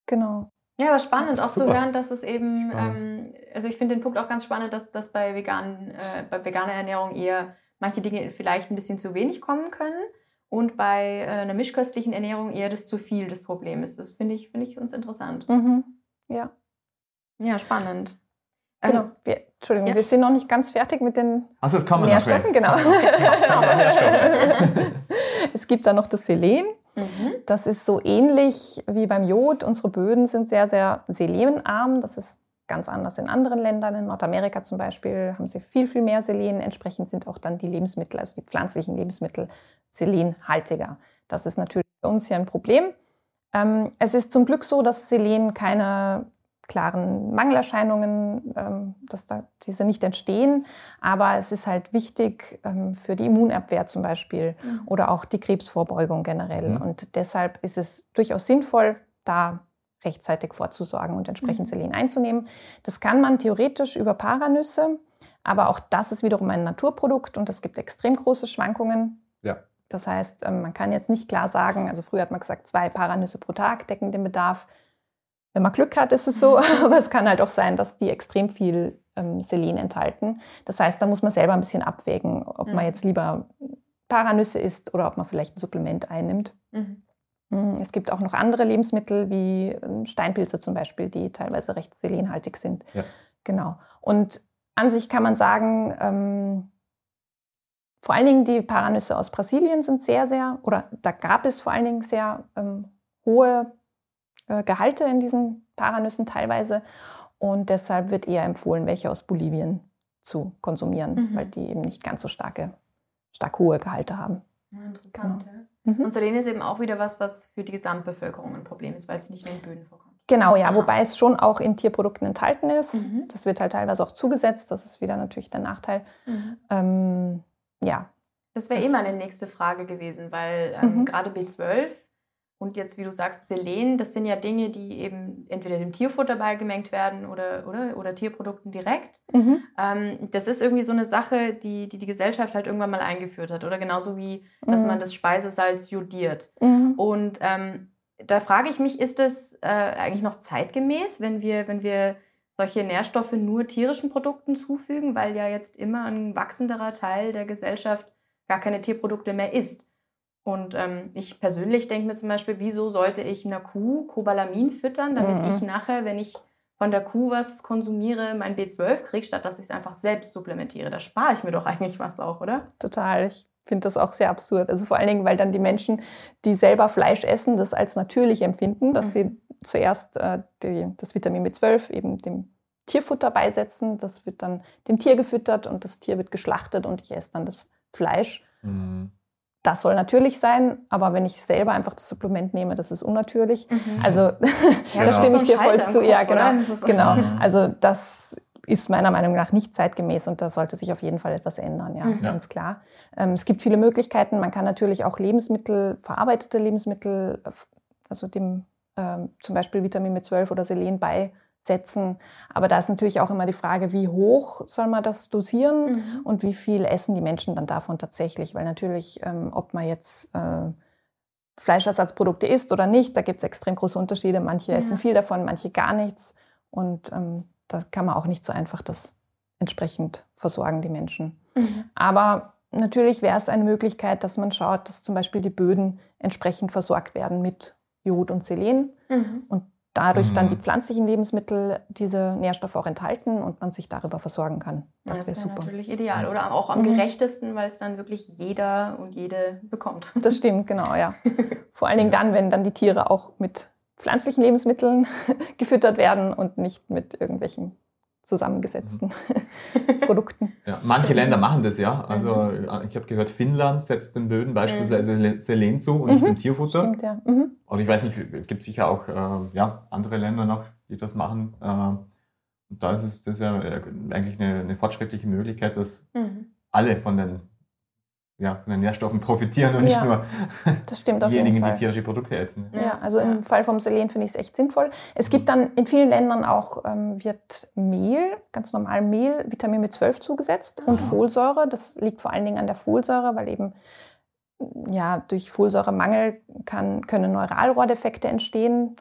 Genau. Ja, aber spannend auch Super. zu hören, dass es eben, Spannend. ähm, also ich finde den Punkt auch ganz spannend, dass, dass bei, veganen, äh, bei veganer Ernährung eher manche Dinge vielleicht ein bisschen zu wenig kommen können und bei äh, einer mischköstlichen Ernährung eher das zu viel das Problem ist. Das finde ich, finde ich uns interessant. Mhm. Ja, Ja, spannend. genau. Ähm, Wir, Entschuldigung, ja. wir sind noch nicht ganz fertig mit den Also es kommen noch Nährstoffen. welche. Genau. Es kommen noch Nährstoffe. Es gibt dann noch das Selen. mhm. Das ist so ähnlich wie beim Jod. Unsere Böden sind sehr, sehr selenarm. Das ist ganz anders in anderen Ländern. In Nordamerika zum Beispiel haben sie viel, viel mehr Selen. Entsprechend sind auch dann die Lebensmittel, also die pflanzlichen Lebensmittel, selenhaltiger. Das ist natürlich für uns hier ein Problem. Ähm, es ist zum Glück so, dass Selen keine klaren Mangelerscheinungen, ähm, dass da diese nicht entstehen. Aber es ist halt wichtig ähm, für die Immunabwehr zum Beispiel Mhm. oder auch die Krebsvorbeugung generell. Mhm. Und deshalb ist es durchaus sinnvoll, da rechtzeitig vorzusorgen und entsprechend Mhm. Selen einzunehmen. Das kann man theoretisch über Paranüsse, aber auch das ist wiederum ein Naturprodukt und es gibt extrem große Schwankungen. Ja. Das heißt, ähm, man kann jetzt nicht klar sagen, also früher hat man gesagt, zwei Paranüsse pro Tag decken den Bedarf. Wenn man Glück hat, ist es so, aber es kann halt auch sein, dass die extrem viel ähm, Selen enthalten. Das heißt, da muss man selber ein bisschen abwägen, ob Mhm. man jetzt lieber Paranüsse isst oder ob man vielleicht ein Supplement einnimmt. Mhm. Es gibt auch noch andere Lebensmittel, wie ähm, Steinpilze zum Beispiel, die teilweise recht selenhaltig sind. Ja. Genau. Und an sich kann man sagen, ähm, vor allen Dingen die Paranüsse aus Brasilien sind sehr, sehr, oder da gab es vor allen Dingen sehr ähm, hohe äh, Gehalte in diesen Paranüssen teilweise. Und deshalb wird eher empfohlen, welche aus Bolivien zu konsumieren, Mhm. weil die eben nicht ganz so starke, stark hohe Gehalte haben. Ja, interessant. Genau. Ja. Mhm. Und Selen ist eben auch wieder was, was für die Gesamtbevölkerung ein Problem ist, weil es nicht in den Böden vorkommt. Genau, ja, Aha. wobei es schon auch in Tierprodukten enthalten ist. Mhm. Das wird halt teilweise auch zugesetzt, das ist wieder natürlich der Nachteil. Mhm. Ähm, ja, Das wäre Das- eh meine nächste Frage gewesen, weil ähm, Mhm. gerade B zwölf und jetzt, wie du sagst, Selen, das sind ja Dinge, die eben entweder dem Tierfutter beigemengt werden oder, oder, oder Tierprodukten direkt. mhm. Ähm, das ist irgendwie so eine Sache, die, die die Gesellschaft halt irgendwann mal eingeführt hat. Oder genauso wie, dass Mhm. man das Speisesalz jodiert. Mhm. Und ähm, da frage ich mich, ist das äh, eigentlich noch zeitgemäß, wenn wir, wenn wir solche Nährstoffe nur tierischen Produkten zufügen, weil ja jetzt immer ein wachsenderer Teil der Gesellschaft gar keine Tierprodukte mehr isst. Und ähm, ich persönlich denke mir zum Beispiel, wieso sollte ich einer Kuh Cobalamin füttern, damit Mhm. ich nachher, wenn ich von der Kuh was konsumiere, mein B zwölf kriege, statt dass ich es einfach selbst supplementiere. Da spare ich mir doch eigentlich was auch, oder? Total. Ich finde das auch sehr absurd. Also vor allen Dingen, weil dann die Menschen, die selber Fleisch essen, das als natürlich empfinden, dass Mhm. sie zuerst äh, die, das Vitamin B zwölf eben dem Tierfutter beisetzen. Das wird dann dem Tier gefüttert und das Tier wird geschlachtet und ich esse dann das Fleisch. Mhm. Das soll natürlich sein, aber wenn ich selber einfach das Supplement nehme, das ist unnatürlich. Mhm. Also Ja, da das ist stimme so ich ein dir voll Schalter im zu. Kopf, Ja, oder? genau. Das ist- genau. Mhm. Also das ist meiner Meinung nach nicht zeitgemäß und da sollte sich auf jeden Fall etwas ändern, ja, Mhm. ganz klar. Ähm, es gibt viele Möglichkeiten. Man kann natürlich auch Lebensmittel, verarbeitete Lebensmittel, also dem ähm, zum Beispiel Vitamin B zwölf oder Selen beisetzen. Aber da ist natürlich auch immer die Frage, wie hoch soll man das dosieren? Mhm. Und wie viel essen die Menschen dann davon tatsächlich? Weil natürlich, ähm, ob man jetzt äh, Fleischersatzprodukte isst oder nicht, da gibt es extrem große Unterschiede. Manche Ja. essen viel davon, manche gar nichts. Und ähm, da kann man auch nicht so einfach das entsprechend versorgen, die Menschen. Mhm. Aber natürlich wäre es eine Möglichkeit, dass man schaut, dass zum Beispiel die Böden entsprechend versorgt werden mit Jod und Selen. Mhm. Und dadurch Mhm. dann die pflanzlichen Lebensmittel diese Nährstoffe auch enthalten und man sich darüber versorgen kann. Das, Das wäre wäre super. natürlich ideal. Oder auch am Mhm. gerechtesten, weil es dann wirklich jeder und jede bekommt. Das stimmt, genau, ja. Vor allen Dingen dann, wenn dann die Tiere auch mit pflanzlichen Lebensmitteln gefüttert werden und nicht mit irgendwelchen zusammengesetzten Produkten. Ja, manche Stimmt. Länder machen das ja. Also ich habe gehört, Finnland setzt den Böden beispielsweise Le- Selen zu und nicht Mhm. dem Tierfutter. Stimmt, ja. Mhm. Und ich weiß nicht, es gibt sicher auch äh, ja, andere Länder noch, die das machen. Äh, und da ist es das ist ja äh, eigentlich eine, eine fortschrittliche Möglichkeit, dass Mhm. alle von den, ja, von den Nährstoffen profitieren und nicht Ja, nur Das stimmt auf jeden diejenigen, die Fall. tierische Produkte essen. Ja, also Ja. im Fall vom Selen finde ich es echt sinnvoll. Es gibt dann in vielen Ländern auch, ähm, wird Mehl, ganz normal Mehl, Vitamin B zwölf zugesetzt und Aha. Folsäure. Das liegt vor allen Dingen an der Folsäure, weil eben ja, durch Folsäuremangel kann, können Neuralrohrdefekte entstehen.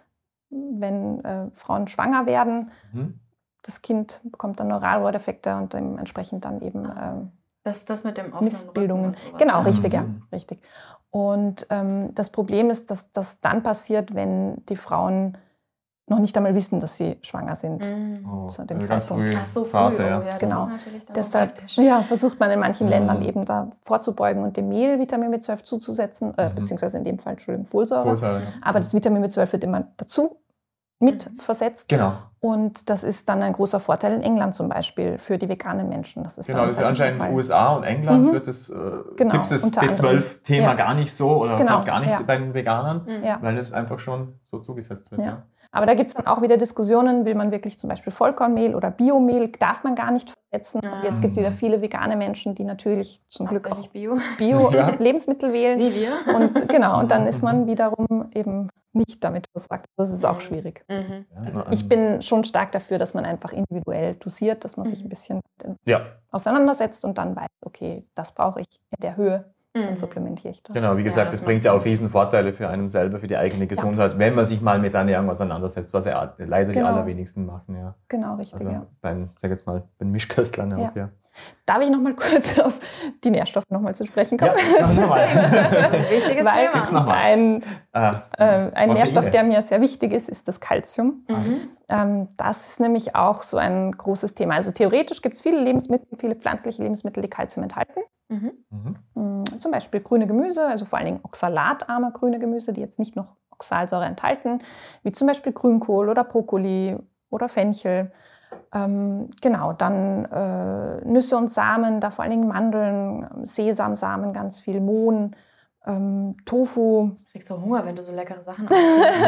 wenn äh, Frauen schwanger werden. Mhm. Das Kind bekommt dann Neuralrohrdefekte und dementsprechend dann eben ähm, Das, das mit dem offenen Missbildungen. Rücken und sowas, Genau, ja. richtig, ja, Mhm. richtig. Und ähm, das Problem ist, dass das dann passiert, wenn die Frauen noch nicht einmal wissen, dass sie schwanger sind. Mhm. Oh, Zu dem eine ganz Zeitpunkt. frühe Ach so, früh, Phase, oh, ja. ja, das Genau. ist natürlich dann Deshalb auch praktisch. ja, versucht man in manchen Mhm. Ländern eben da vorzubeugen und dem Mehl Vitamin B zwölf zuzusetzen, äh, Mhm. beziehungsweise in dem Fall, Entschuldigung, Folsäure. Folsäure, ja. Aber das Vitamin B zwölf wird immer dazu mit Mhm. versetzt. Genau, Und das ist dann ein großer Vorteil in England zum Beispiel für die veganen Menschen. Das ist bei genau. uns Das ist halt nicht der anscheinend in Fall. den U S A und England Mhm. wird es, äh, Genau, gibt es das unter B zwölf Thema anderem. Ja. gar nicht so oder Genau, fast gar nicht ja. bei den Veganern, Mhm. Ja. weil es einfach schon so zugesetzt wird. Ja. Ja. Aber da gibt es dann auch wieder Diskussionen, will man wirklich zum Beispiel Vollkornmehl oder Biomehl, darf man gar nicht versetzen. Ja. Und jetzt gibt es wieder viele vegane Menschen, die natürlich zum Glück auch Hauptsächlich Bio. Ja. Bio-Lebensmittel wählen. Wie wir. Und genau, und dann ist Mhm. man wiederum eben nicht damit versorgt. Das ist auch Mhm. schwierig. Mhm. Ja, Also ähm, Ich bin schon stark dafür, dass man einfach individuell dosiert, dass man sich ein bisschen ja, auseinandersetzt und dann weiß, okay, das brauche ich in der Höhe, dann Mhm. supplementiere ich das. genau. Wie Ja, gesagt, das das bringt macht ja auch Sinn. riesen Vorteile für einen selber, für die eigene Gesundheit, wenn man sich mal mit Ernährung auseinandersetzt, was ja leider die Genau. allerwenigsten machen. Ja. Genau, richtig, Also ja. beim, sag jetzt mal, bei den Mischköstlern Ja. auch, ja. Darf ich noch mal kurz auf die Nährstoffe noch mal zu sprechen kommen? Ja, machen wir mal. Wichtiges Weil Thema. Gibt's noch was? ein, Ah, äh, ein Proteine. Nährstoff, der mir sehr wichtig ist, ist das Calcium. Mhm. Ähm, das ist nämlich auch so ein großes Thema. Also theoretisch gibt es viele Lebensmittel, viele pflanzliche Lebensmittel, die Calcium enthalten. Mhm. Mhm. Mm, Zum Beispiel grüne Gemüse, also vor allen Dingen oxalatarme grüne Gemüse, die jetzt nicht noch Oxalsäure enthalten, wie zum Beispiel Grünkohl oder Brokkoli oder Fenchel. Ähm, genau, dann äh, Nüsse und Samen, da vor allen Dingen Mandeln, Sesamsamen, ganz viel Mohn, ähm, Tofu. Kriegst du Hunger, wenn du so leckere Sachen aufziehst.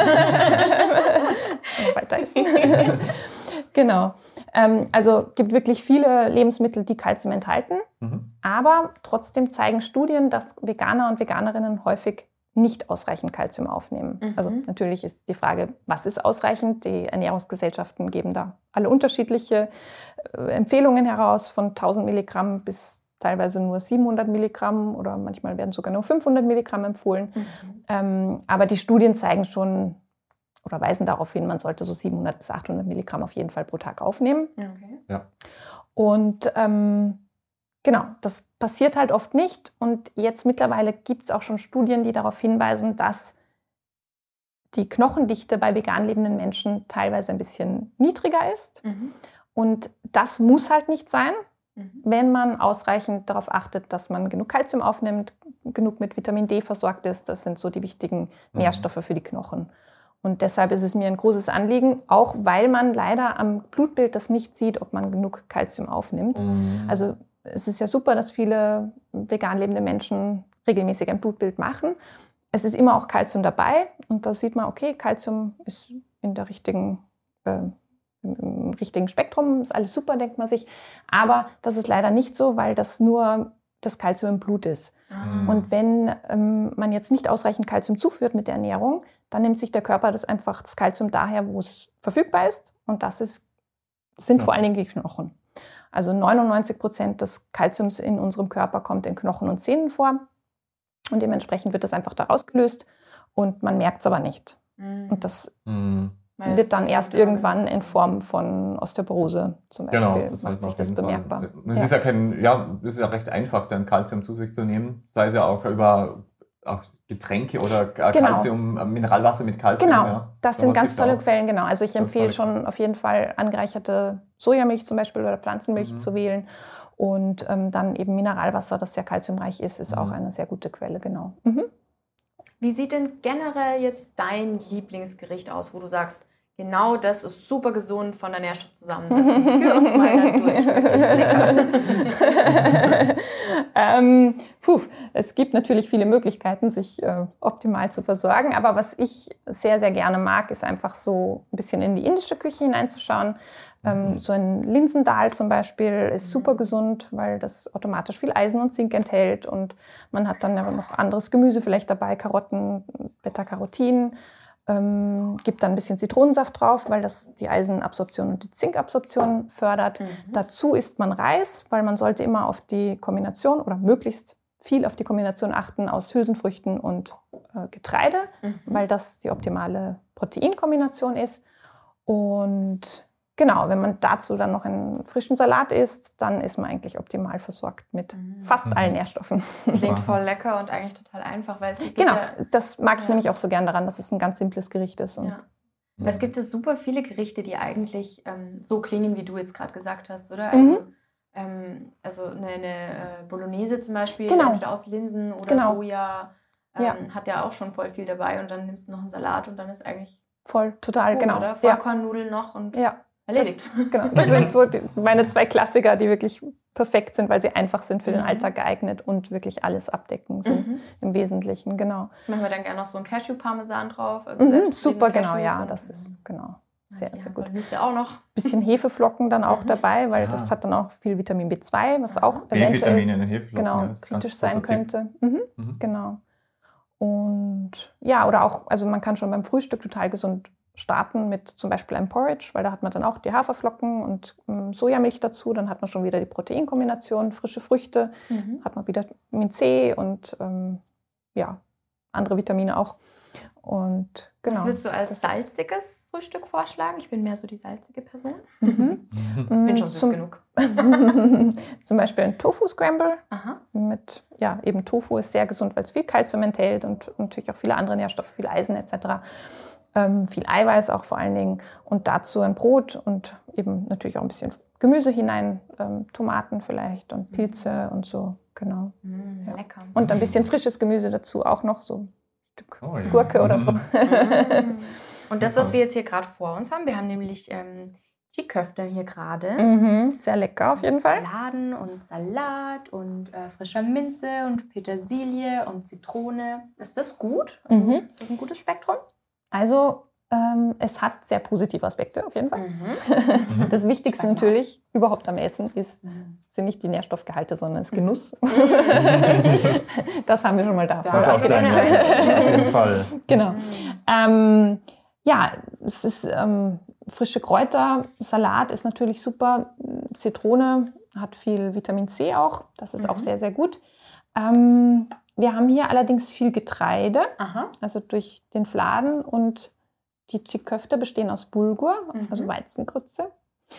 Muss noch weiter essen. Genau. Ähm, also gibt wirklich viele Lebensmittel, die Kalzium enthalten. Mhm. Aber trotzdem zeigen Studien, dass Veganer und Veganerinnen häufig nicht ausreichend Kalzium aufnehmen. Mhm. Also natürlich ist die Frage, was ist ausreichend? Die Ernährungsgesellschaften geben da alle unterschiedliche äh, Empfehlungen heraus, von tausend Milligramm bis teilweise nur siebenhundert Milligramm oder manchmal werden sogar nur fünfhundert Milligramm empfohlen. Mhm. Ähm, aber die Studien zeigen schon oder weisen darauf hin, man sollte so siebenhundert bis achthundert Milligramm auf jeden Fall pro Tag aufnehmen. Okay. Und ähm, genau, das passiert halt oft nicht. Und jetzt mittlerweile gibt es auch schon Studien, die darauf hinweisen, dass die Knochendichte bei vegan lebenden Menschen teilweise ein bisschen niedriger ist. Mhm. Und das muss halt nicht sein, Mhm. wenn man ausreichend darauf achtet, dass man genug Kalzium aufnimmt, genug mit Vitamin D versorgt ist. Das sind so die wichtigen Mhm. Nährstoffe für die Knochen. Und deshalb ist es mir ein großes Anliegen, auch weil man leider am Blutbild das nicht sieht, ob man genug Kalzium aufnimmt. Mhm. Also es ist ja super, dass viele vegan lebende Menschen regelmäßig ein Blutbild machen. Es ist immer auch Kalzium dabei und da sieht man, okay, Kalzium ist in der richtigen, äh, im, im richtigen Spektrum, ist alles super, denkt man sich. Aber das ist leider nicht so, weil das nur das Kalzium im Blut ist. Ah. Und wenn ähm, man jetzt nicht ausreichend Kalzium zuführt mit der Ernährung, dann nimmt sich der Körper das einfach das Kalzium daher, wo es verfügbar ist. Und das ist, sind Ja. vor allen Dingen die Knochen. Also neunundneunzig Prozent des Kalziums in unserem Körper kommt in Knochen und Zähnen vor. Und dementsprechend wird das einfach da rausgelöst und man merkt es aber nicht. Mhm. Und das Mhm. Weil wird es dann erst unter- irgendwann in Form von Osteoporose zum Beispiel, Genau, das macht sich auf das jeden Fall. bemerkbar. Es Ja. ist ja kein, ja, es ist ja recht einfach, dann Kalzium zu sich zu nehmen, sei es ja auch über auch Getränke oder Genau. Kalzium, äh, Mineralwasser mit Kalzium. Genau, ja. das Sowas sind ganz gibt's tolle auch. Quellen, genau. Also ich Ganz empfehle tolle schon auf jeden Fall angereicherte Sojamilch zum Beispiel oder Pflanzenmilch Mhm. zu wählen. Und ähm, dann eben Mineralwasser, das sehr kalziumreich ist, ist Mhm. auch eine sehr gute Quelle, genau. Mhm. Wie sieht denn generell jetzt dein Lieblingsgericht aus, wo du sagst, genau das ist super gesund von der Nährstoffzusammensetzung? Führ uns mal da durch. Wirklich lecker. ähm, puh, es gibt natürlich viele Möglichkeiten, sich äh, optimal zu versorgen. Aber was ich sehr, sehr gerne mag, ist einfach so ein bisschen in die indische Küche hineinzuschauen. Ähm, Mhm. so ein Linsendal zum Beispiel ist Mhm. super gesund, weil das automatisch viel Eisen und Zink enthält. Und man hat dann ja noch anderes Gemüse vielleicht dabei, Karotten, Beta-Carotin. Ähm, gibt dann ein bisschen Zitronensaft drauf, weil das die Eisenabsorption und die Zinkabsorption fördert. Mhm. Dazu isst man Reis, weil man sollte immer auf die Kombination oder möglichst viel auf die Kombination achten aus Hülsenfrüchten und äh, Getreide, Mhm. weil das die optimale Proteinkombination ist. Und genau, wenn man dazu dann noch einen frischen Salat isst, dann ist man eigentlich optimal versorgt mit Mhm. fast Mhm. allen Nährstoffen. Klingt voll lecker und eigentlich total einfach, weil es gibt Genau, ja, das mag ich Ja. nämlich auch so gern daran, dass es ein ganz simples Gericht ist. Und ja. Weil es gibt ja super viele Gerichte, die eigentlich ähm, so klingen, wie du jetzt gerade gesagt hast, oder? Also, Mhm. ähm, also eine, eine äh, Bolognese zum Beispiel, Genau. entweder aus Linsen oder Genau. Soja, ähm, Ja. hat ja auch schon voll viel dabei und dann nimmst du noch einen Salat und dann ist eigentlich Voll, total, gut, genau. oder? Ja, Vollkornnudeln noch und ja. erledigt. Das, genau, das sind so die, meine zwei Klassiker, die wirklich perfekt sind, weil sie einfach sind für den Mhm. Alltag geeignet und wirklich alles abdecken, so Mhm. im Wesentlichen, genau. Ich mache mir dann gerne noch so einen Cashew-Parmesan drauf. Also Mhm, selbstgetriebene super, genau, Cashews ja, und- das ist genau sehr, Ja, sehr gut. Nüsse auch noch. Bisschen Hefeflocken dann auch Mhm. dabei, weil Ja. das hat dann auch viel Vitamin B zwei, was Mhm. auch eventuell B-Vitamine in den Hefeflocken. genau, ja, das ist ganz kritisch sein guter Tipp. könnte. Mhm, Mhm. genau. Und ja, oder auch, also man kann schon beim Frühstück total gesund starten mit zum Beispiel einem Porridge, weil da hat man dann auch die Haferflocken und ähm, Sojamilch dazu. Dann hat man schon wieder die Proteinkombination, frische Früchte, Mhm. hat man Vitamin C und ähm, ja, andere Vitamine auch. Und genau. Was würdest du als das ist- salziges Frühstück vorschlagen? Ich bin mehr so die salzige Person. Mhm. Bin schon süß zum, genug. zum Beispiel ein Tofu-Scramble Aha. mit, ja, eben Tofu ist sehr gesund, weil es viel Kalzium enthält und natürlich auch viele andere Nährstoffe, viel Eisen et cetera. Ähm, viel Eiweiß auch vor allen Dingen. Und dazu ein Brot und eben natürlich auch ein bisschen Gemüse hinein, ähm, Tomaten vielleicht und Pilze und so, genau. Mm, Ja. lecker. Und ein bisschen frisches Gemüse dazu auch noch, so ein Stück Oh, ja. Gurke oder so. Mhm. Und das, was wir jetzt hier gerade vor uns haben, wir haben nämlich ähm, Chiköfte hier gerade. Mhm, sehr lecker auf jeden Fall. Saladen und Salat und äh, frischer Minze und Petersilie und Zitrone. Ist das gut? Also, Mhm. Ist das ein gutes Spektrum? Also ähm, es hat sehr positive Aspekte auf jeden Fall. Mhm. Das Wichtigste Weiß man. natürlich überhaupt am Essen ist, Mhm. sind nicht die Nährstoffgehalte, sondern das Genuss. Das haben wir schon mal da. Da Das Aber auch sein, auch ja. wieder- Auf jeden Fall. Genau. Mhm. Ähm, ja, es ist ähm, frische Kräuter, Salat ist natürlich super. Zitrone hat viel Vitamin C auch. Das ist Mhm. auch sehr, sehr gut. Ähm, wir haben hier allerdings viel Getreide, Aha. also durch den Fladen, und die Chiköfte bestehen aus Bulgur, Mhm. also Weizengrütze.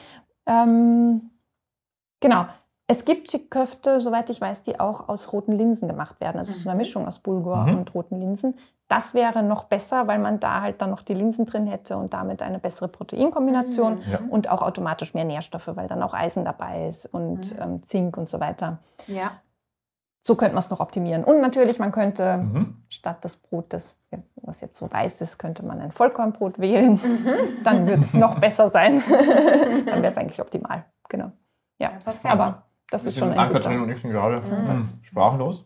Ähm, genau. Es gibt Chiköfte, soweit ich weiß, die auch aus roten Linsen gemacht werden. Also so eine Mhm. Mischung aus Bulgur Mhm. und roten Linsen. Das wäre noch besser, weil man da halt dann noch die Linsen drin hätte und damit eine bessere Proteinkombination Mhm. Ja. und auch automatisch mehr Nährstoffe, weil dann auch Eisen dabei ist und Mhm. ähm, Zink und so weiter. Ja. So könnte man es noch optimieren. Und natürlich, man könnte Mhm. statt das Brot, das, was jetzt so weiß ist, könnte man ein Vollkornbrot wählen. Mhm. Dann wird es noch besser sein. Dann wäre es eigentlich optimal. Genau. Ja, Ja, perfekt. aber das ist schon ein Ann-Kathrin guter. und ich sind gerade Mhm. mm, sprachlos.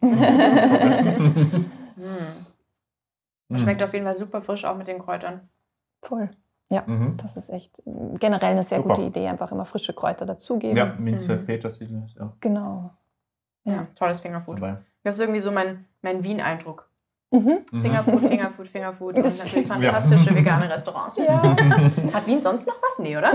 Mm. Schmeckt auf jeden Fall super frisch, auch mit den Kräutern. Voll. Mhm. Das ist echt generell eine sehr Super. gute Idee, einfach immer frische Kräuter dazugeben. Ja, Minze, Mhm. Petersilie ist ja Genau. Ja. Ja. Tolles Fingerfood. dabei. Das ist irgendwie so mein, mein Wien-Eindruck. Mhm. Mhm. Fingerfood, Fingerfood, Fingerfood. Und Das natürlich stimmt. fantastische vegane Restaurants. Ja. Hat Wien sonst noch was? Nee, oder?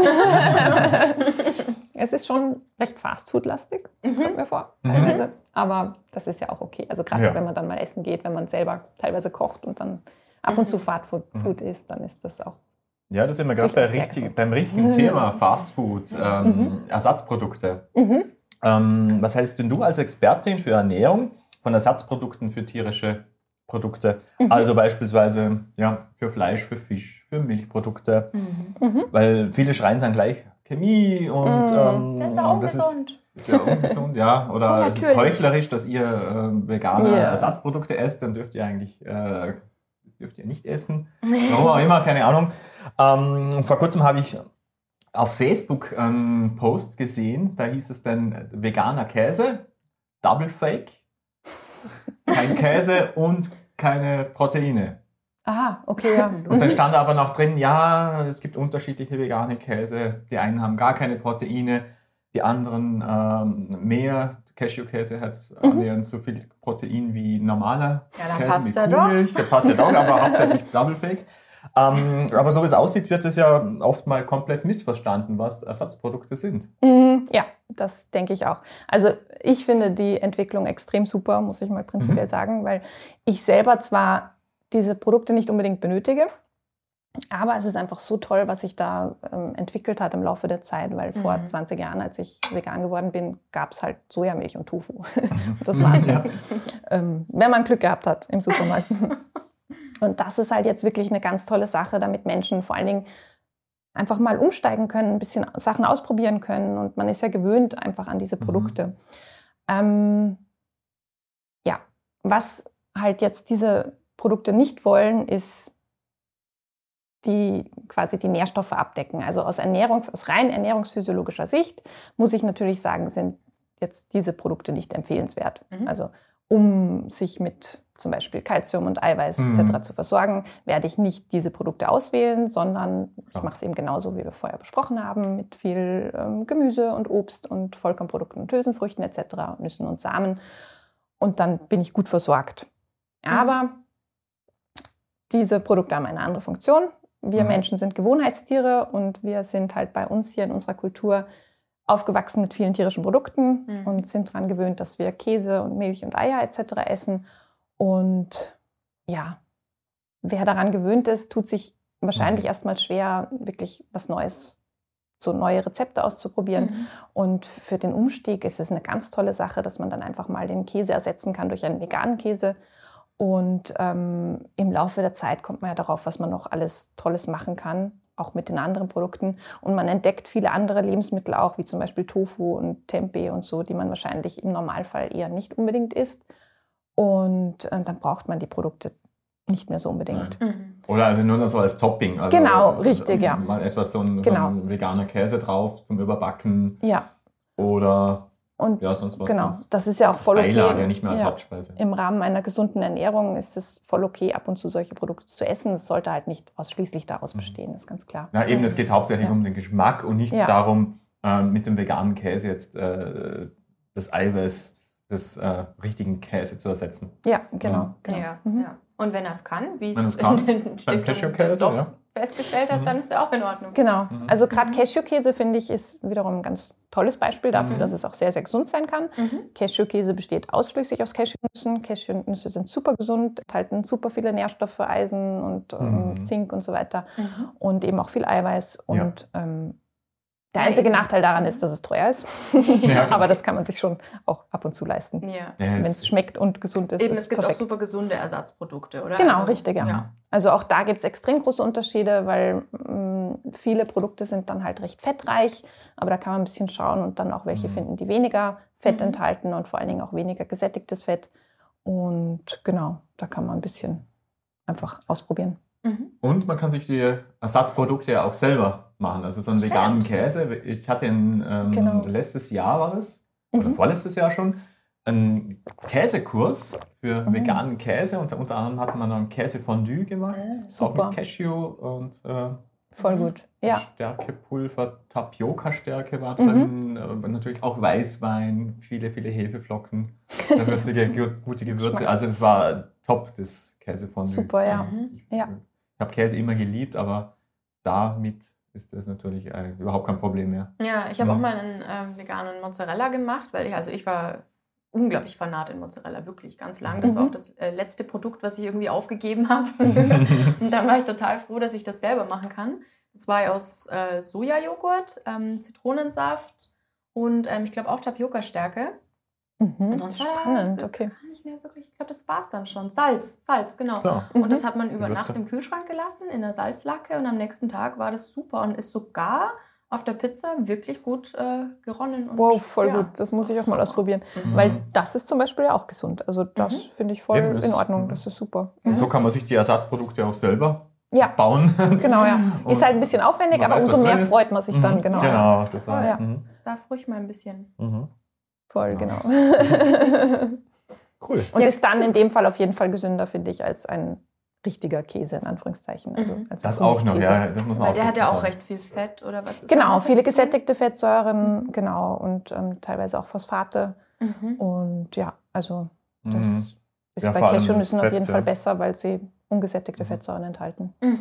Es ist schon recht Fastfood-lastig, Mhm. kommt mir vor, Mhm. teilweise. Aber das ist ja auch okay. Also gerade Ja. wenn man dann mal essen geht, wenn man selber teilweise kocht und dann ab und Mhm. zu Fastfood Mhm. Food isst, dann ist das auch. Ja, da sind wir gerade bei Durchaus sehr richtig, gesund. beim richtigen Thema, Fastfood, ähm, Ersatzprodukte. Mhm. Ähm, was heißt denn du als Expertin für Ernährung von Ersatzprodukten für tierische Produkte? Mhm. Also beispielsweise ja, für Fleisch, für Fisch, für Milchprodukte. Mhm. Mhm. Weil viele schreien dann gleich Chemie und Mhm. ähm, Das ist auch das ist, ungesund. ist ja ungesund, ja. Oder es ist Unnatürlich. heuchlerisch, dass ihr äh, vegane Ja. Ersatzprodukte esst, dann dürft ihr eigentlich äh, dürft ihr nicht essen. Warum auch immer, keine Ahnung. Ähm, vor kurzem habe ich auf Facebook einen Post gesehen, da hieß es dann veganer Käse, Double Fake, kein Käse und keine Proteine. Aha, okay, ja. Und dann stand aber noch drin, ja, es gibt unterschiedliche vegane Käse. Die einen haben gar keine Proteine, die anderen ähm, mehr. Cashewkäse hat annähernd so viel Protein wie normaler Ja, dann Käse passt mit ja doch. Kuhmilch. Der passt ja doch, aber hauptsächlich Double Fake. Ähm, aber so wie es aussieht, wird es ja oft mal komplett missverstanden, was Ersatzprodukte sind. Mm, Ja, das denke ich auch. Also ich finde die Entwicklung extrem super, muss ich mal prinzipiell Mhm. sagen, weil ich selber zwar diese Produkte nicht unbedingt benötige, aber es ist einfach so toll, was sich da ähm, entwickelt hat im Laufe der Zeit, weil vor Mhm. zwanzig Jahren, als ich vegan geworden bin, gab es halt Sojamilch und Tofu. Und das war's dann. Ja. Ähm, wenn man Glück gehabt hat im Supermarkt. Und das ist halt jetzt wirklich eine ganz tolle Sache, damit Menschen vor allen Dingen einfach mal umsteigen können, ein bisschen Sachen ausprobieren können. Und man ist ja gewöhnt einfach an diese Produkte. Mhm. Ähm, ja, was halt jetzt diese Produkte nicht wollen, ist die quasi die Nährstoffe abdecken. Also aus, Ernährungs-, aus rein ernährungsphysiologischer Sicht muss ich natürlich sagen, sind jetzt diese Produkte nicht empfehlenswert. Mhm. Also um sich mit zum Beispiel Kalzium und Eiweiß Mhm. et cetera zu versorgen, werde ich nicht diese Produkte auswählen, sondern ich Ja. mache es eben genauso, wie wir vorher besprochen haben, mit viel ähm, Gemüse und Obst und Vollkornprodukten und Hülsenfrüchten et cetera, Nüssen und Samen. Und dann bin ich gut versorgt. Aber diese Produkte haben eine andere Funktion. Wir Mhm. Menschen sind Gewohnheitstiere und wir sind halt bei uns hier in unserer Kultur aufgewachsen mit vielen tierischen Produkten Mhm. und sind daran gewöhnt, dass wir Käse und Milch und Eier et cetera essen. Und ja, wer daran gewöhnt ist, tut sich wahrscheinlich Mhm. erstmal schwer, wirklich was Neues, so neue Rezepte auszuprobieren. Mhm. Und für den Umstieg ist es eine ganz tolle Sache, dass man dann einfach mal den Käse ersetzen kann durch einen veganen Käse. Und ähm, im Laufe der Zeit kommt man ja darauf, was man noch alles Tolles machen kann, auch mit den anderen Produkten. Und man entdeckt viele andere Lebensmittel auch, wie zum Beispiel Tofu und Tempeh und so, die man wahrscheinlich im Normalfall eher nicht unbedingt isst. Und äh, dann braucht man die Produkte nicht mehr so unbedingt. Mhm. Oder also nur noch so als Topping. Also Genau, richtig, ja. Mal etwas so ein, Genau. so ein veganer Käse drauf zum Überbacken Ja, oder und ja, sonst was. genau, sonst das ist ja auch als voll okay. Beilage, nicht mehr als Ja. Hauptspeise. Im Rahmen einer gesunden Ernährung ist es voll okay, ab und zu solche Produkte zu essen. Es sollte halt nicht ausschließlich daraus bestehen, ist ganz klar. Ja, eben, es geht hauptsächlich Ja. um den Geschmack und nicht Ja. darum, ähm, mit dem veganen Käse jetzt äh, das Eiweiß des, des äh, richtigen Käse zu ersetzen. Ja, genau. genau. Ja, Mhm. ja. Und wenn er es kann, wie Wenn es er's kann, in den beim Stiftungen Cashewkäse, doch ja. festgestellt hat, Mhm. dann ist er auch in Ordnung. Genau. Mhm. Also gerade Cashewkäse, finde ich, ist wiederum ein ganz tolles Beispiel dafür, Mhm. dass es auch sehr, sehr gesund sein kann. Mhm. Cashewkäse besteht ausschließlich aus Cashewnüssen. Cashewnüsse sind super gesund, enthalten super viele Nährstoffe, Eisen und ähm, Mhm. Zink und so weiter. Mhm. Und eben auch viel Eiweiß. Ja. Und ähm, der Ja, einzige eben. Nachteil daran ist, dass es teuer ist. Ja, klar. Aber das kann man sich schon auch ab und zu leisten. Ja. Ja, Wenn es es schmeckt und gesund ist, Eben, ist es gibt perfekt. auch super gesunde Ersatzprodukte, oder? Genau, Also, richtig, ja. ja. Also auch da gibt es extrem große Unterschiede, weil mh, viele Produkte sind dann halt recht fettreich, aber da kann man ein bisschen schauen und dann auch welche Mhm. finden, die weniger Fett Mhm. enthalten und vor allen Dingen auch weniger gesättigtes Fett. Und genau, da kann man ein bisschen einfach ausprobieren. Mhm. Und man kann sich die Ersatzprodukte ja auch selber machen. Also so einen Stimmt. veganen Käse. Ich hatte ein, ähm, Genau. letztes Jahr war das, oder Mhm. vorletztes Jahr schon, einen Käsekurs für Mhm. veganen Käse. Und unter anderem hat man dann Käsefondue gemacht. Ah, auch super. mit Cashew und äh, Voll Mhm. gut. Ja, Stärkepulver, Tapioca-Stärke war Mhm. drin. Äh, natürlich auch Weißwein, viele, viele Hefeflocken, sehr würzige, gu- gute Gewürze. Also das war top, das Käsefondue. super, ja. Mhm. Ich, Ja. ich habe Käse immer geliebt, aber damit ist das natürlich äh, überhaupt kein Problem mehr. Ja, ich habe Mhm. auch mal einen ähm, veganen Mozzarella gemacht, weil ich, also ich war unglaublich fanat in Mozzarella, wirklich ganz lang. Das war Mhm. auch das äh, letzte Produkt, was ich irgendwie aufgegeben habe. Und dann war ich total froh, dass ich das selber machen kann. Das war ja aus äh, Sojajoghurt, ähm, Zitronensaft und ähm, ich glaube auch Tapioca-Stärke. Mhm. Und sonst war da Spannend, okay. gar nicht mehr wirklich, ich glaube, das war es dann schon. Salz, Salz, genau. Klar. Und das Mhm. hat man über Gewürze. Nacht im Kühlschrank gelassen, in der Salzlacke. Und am nächsten Tag war das super und ist sogar auf der Pizza wirklich gut äh, geronnen. Und, Wow, voll ja. gut. Das muss ich auch mal ausprobieren. Mhm. Weil das ist zum Beispiel ja auch gesund. Also das Mhm. finde ich voll Eben, in das- Ordnung. mhm. Das ist super. Und Mhm. so kann man sich die Ersatzprodukte auch selber Ja, bauen. genau, ja. Ist Und halt ein bisschen aufwendig, man aber weiß, was umso drin mehr ist. freut man sich dann, Mhm. genau. Genau, das war. Ja. Mhm. Das darf ruhig mal ein bisschen. Mhm. Voll, Ja. genau. Cool. Und Ja. ist dann in dem Fall auf jeden Fall gesünder, finde ich, als ein richtiger Käse, in Anführungszeichen. Also Mhm. als Das auch noch, Kuhmilchkäse. ja, das muss man Weil auch der hat ja dazu auch sagen. recht viel Fett, oder was ist da Genau, noch viele was drin? gesättigte Fettsäuren, genau, und ähm, teilweise auch Phosphate. Mhm. Und ja, also das Mhm. ist Ja, bei vor allem das Cashewnüssen auf Fett, jeden ja. Fall besser, weil sie ungesättigte Mhm. Fettsäuren enthalten. Mhm.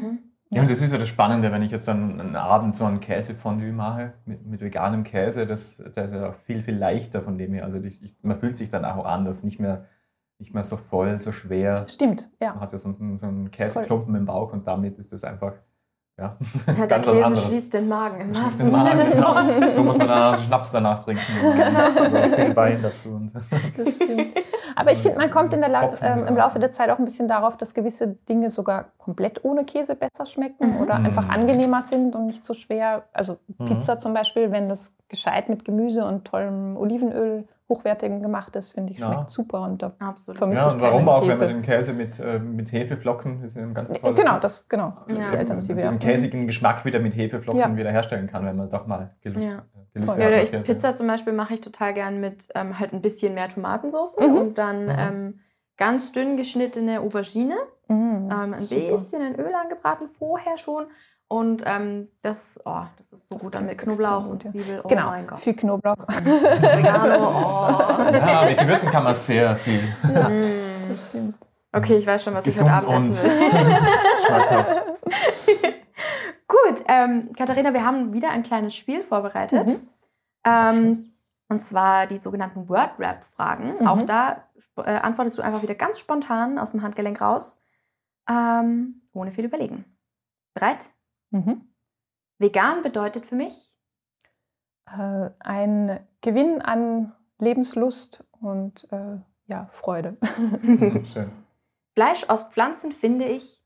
Ja, und das ist ja das Spannende, wenn ich jetzt einen, einen Abend so ein Käsefondue mache, mit, mit veganem Käse, das, das ist ja auch viel, viel leichter von dem her. Also ich, man fühlt sich dann auch anders, nicht mehr, nicht mehr so voll, so schwer. Stimmt, ja. Man hat ja sonst einen, so einen Käseklumpen im Bauch und damit ist das einfach, ja, ja der Käse schließt den Magen, im wahrsten Sinne des Wortes. So muss man dann Schnaps danach trinken und viel Wein dazu. Und das stimmt. Aber ich finde, man kommt in der La ähm, im Laufe der Zeit auch ein bisschen darauf, dass gewisse Dinge sogar komplett ohne Käse besser schmecken Mhm. oder Mhm. einfach angenehmer sind und nicht so schwer. Also Mhm. Pizza zum Beispiel, wenn das gescheit mit Gemüse und tollem Olivenöl hochwertigen gemacht ist, finde ich, Ja. schmeckt super. Und da Absolut. vermisse ja, ich und warum keinen auch, Käse. wenn man den Käse mit, äh, mit Hefeflocken, das ist ein ganz tolles. Genau, das, genau, das ist Ja. die Alternative. Den Ja. käsigen Geschmack wieder mit Hefeflocken Ja. wieder herstellen kann, wenn man doch mal Gelust, Ja. äh, Gelüste Voll. Ja, hat. oder mit ich, Käse. Pizza zum Beispiel mache ich total gern mit ähm, halt ein bisschen mehr Tomatensauce Mhm. und dann Mhm. ähm, ganz dünn geschnittene Aubergine, Mhm, ähm, ein super. bisschen in Öl angebraten, vorher schon. Und ähm, das, oh, das ist so Das gut dann mit klingt Knoblauch extrem und gut, ja. Zwiebel. Oh Genau, mein Gott. viel Knoblauch. Oregano, oh. Ja, mit Gewürzen kann man sehr viel. Ja, Mm. das stimmt. Okay, ich weiß schon, was ich Gesund heute Abend und essen will. schmackhaft. Gut, ähm, Katharina, wir haben wieder ein kleines Spiel vorbereitet. Mhm. Ähm, und zwar die sogenannten Word-Rap-Fragen. Mhm. Auch da äh, antwortest du einfach wieder ganz spontan aus dem Handgelenk raus, ähm, ohne viel überlegen. Bereit? Mhm. Vegan bedeutet für mich Äh, ein Gewinn an Lebenslust und äh, ja, Freude. Schön. Fleisch aus Pflanzen, finde ich.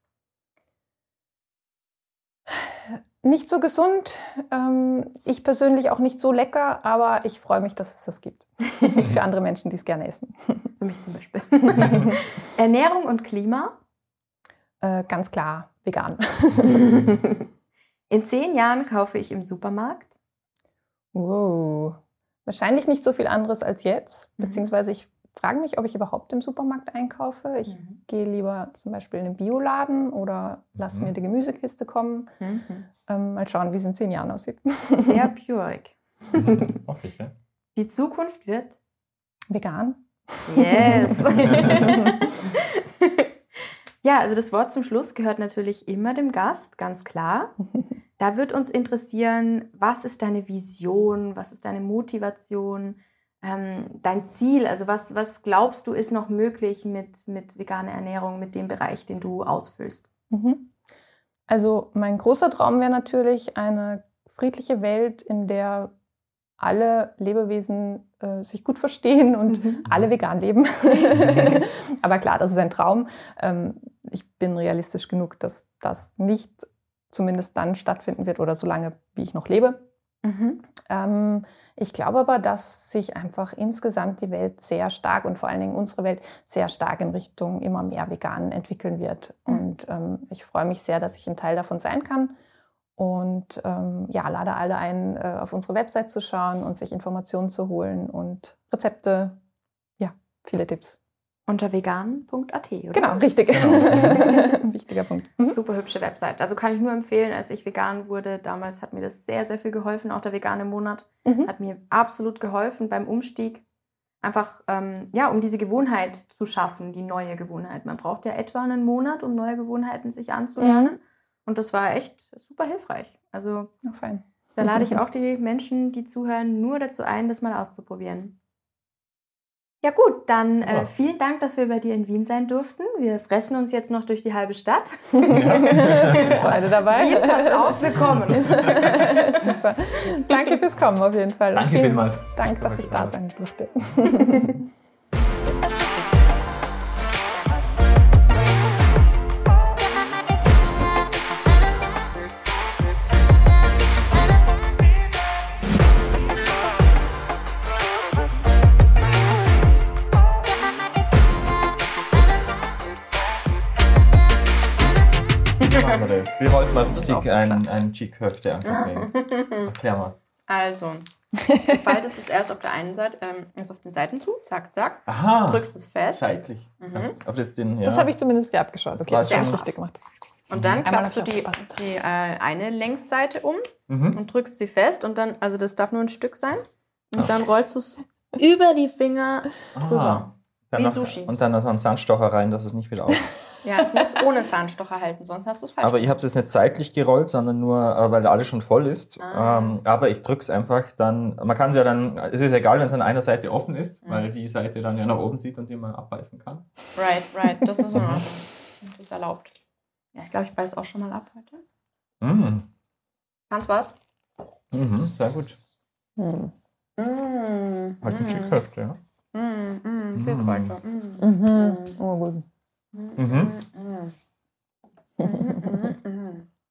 Nicht so gesund, ähm, ich persönlich auch nicht so lecker, aber ich freue mich, dass es das gibt. Für andere Menschen, die es gerne essen. Für mich zum Beispiel. Ernährung und Klima. Äh, ganz klar vegan. In zehn Jahren kaufe ich im Supermarkt. Wow. Wahrscheinlich nicht so viel anderes als jetzt, Mhm. beziehungsweise ich frage mich, ob ich überhaupt im Supermarkt einkaufe. Ich Mhm. gehe lieber zum Beispiel in den Bioladen oder lasse Mhm. mir die Gemüsekiste kommen. Mhm. Ähm, mal schauen, wie es in zehn Jahren aussieht. Sehr purig. Hoffe ich, ja. Die Zukunft wird Vegan. Yes. Ja, also das Wort zum Schluss gehört natürlich immer dem Gast, ganz klar. Da wird uns interessieren, was ist deine Vision, was ist deine Motivation, ähm, dein Ziel, also was, was glaubst du ist noch möglich mit, mit veganer Ernährung, mit dem Bereich, den du ausfüllst? Mhm. Also mein großer Traum wäre natürlich eine friedliche Welt, in der alle Lebewesen äh, sich gut verstehen und Mhm. alle vegan leben. Aber klar, das ist ein Traum. Ähm, ich bin realistisch genug, dass das nicht zumindest dann stattfinden wird oder solange, wie ich noch lebe. Mhm. Ähm, ich glaube aber, dass sich einfach insgesamt die Welt sehr stark und vor allen Dingen unsere Welt sehr stark in Richtung immer mehr vegan entwickeln wird. Mhm. Und ähm, ich freue mich sehr, dass ich ein Teil davon sein kann. Und ähm, ja, lade alle ein, äh, auf unsere Website zu schauen und sich Informationen zu holen und Rezepte. Ja, viele Tipps. Unter vegan punkt a t, oder? Genau, richtig. Genau. Ein wichtiger Punkt. Mhm. Super hübsche Website. Also kann ich nur empfehlen, als ich vegan wurde, damals hat mir das sehr, sehr viel geholfen. Auch der vegane Monat Mhm. hat mir absolut geholfen beim Umstieg. Einfach, ähm, ja, um diese Gewohnheit zu schaffen, die neue Gewohnheit. Man braucht ja etwa einen Monat, um neue Gewohnheiten sich anzulernen. Mhm. Und das war echt super hilfreich. Also Ja, fein. da lade ich auch die Menschen, die zuhören, nur dazu ein, das mal auszuprobieren. Ja gut, dann Super. äh, vielen Dank, dass wir bei dir in Wien sein durften. Wir fressen uns jetzt noch durch die halbe Stadt. Freude dabei. Wien, pass auf, wir kommen. Super. Danke fürs Kommen auf jeden Fall. Danke Vielen vielmals. Dank, Das dass hat ich da Spaß. sein durfte. Machen wir das. Wir wollten mal ist richtig aufgeplatzt. ein, ein Cheek-Köfte einfach nehmen. Erklär mal. Also, du faltest es erst auf der einen Seite, ähm, erst auf den Seiten zu, zack, zack, Aha. drückst es fest Seitlich. Mhm. Fast. Ob das den, ja. Das habe ich zumindest dir abgeschaut. Das Okay, war's das schon. hast du richtig gemacht. und dann Einmal klappst du noch die, passt. die äh, eine Längsseite um Mhm. und drückst sie fest und dann, also das darf nur ein Stück sein und dann rollst du es über die Finger Ah, rüber. Dann Wie noch, Sushi. Und dann noch so einen Zahnstocher rein, dass es nicht wieder auf. Ja, es muss ohne Zahnstocher halten, sonst hast du es falsch Aber ich habe es nicht seitlich gerollt, sondern nur, äh, weil alles schon voll ist. Ah. Ähm, aber ich drücke es einfach dann, man kann es ja dann, es ist egal, wenn es an einer Seite offen ist, Mhm. weil die Seite dann ja nach oben sieht und die man abbeißen kann. Right, right, das ist in Ordnung. Das ist erlaubt. Ja, ich glaube, ich beiß auch schon mal ab heute. Mhm. Kannst was? Mhm, sehr gut. Hm. Mm, Halt eine mm, Chickhälfte, ja. mm, mm, viel Mm. Kräuter. Mm. Mhm. Oh, gut. Mhm. Mm, mm, mm, mm, mm.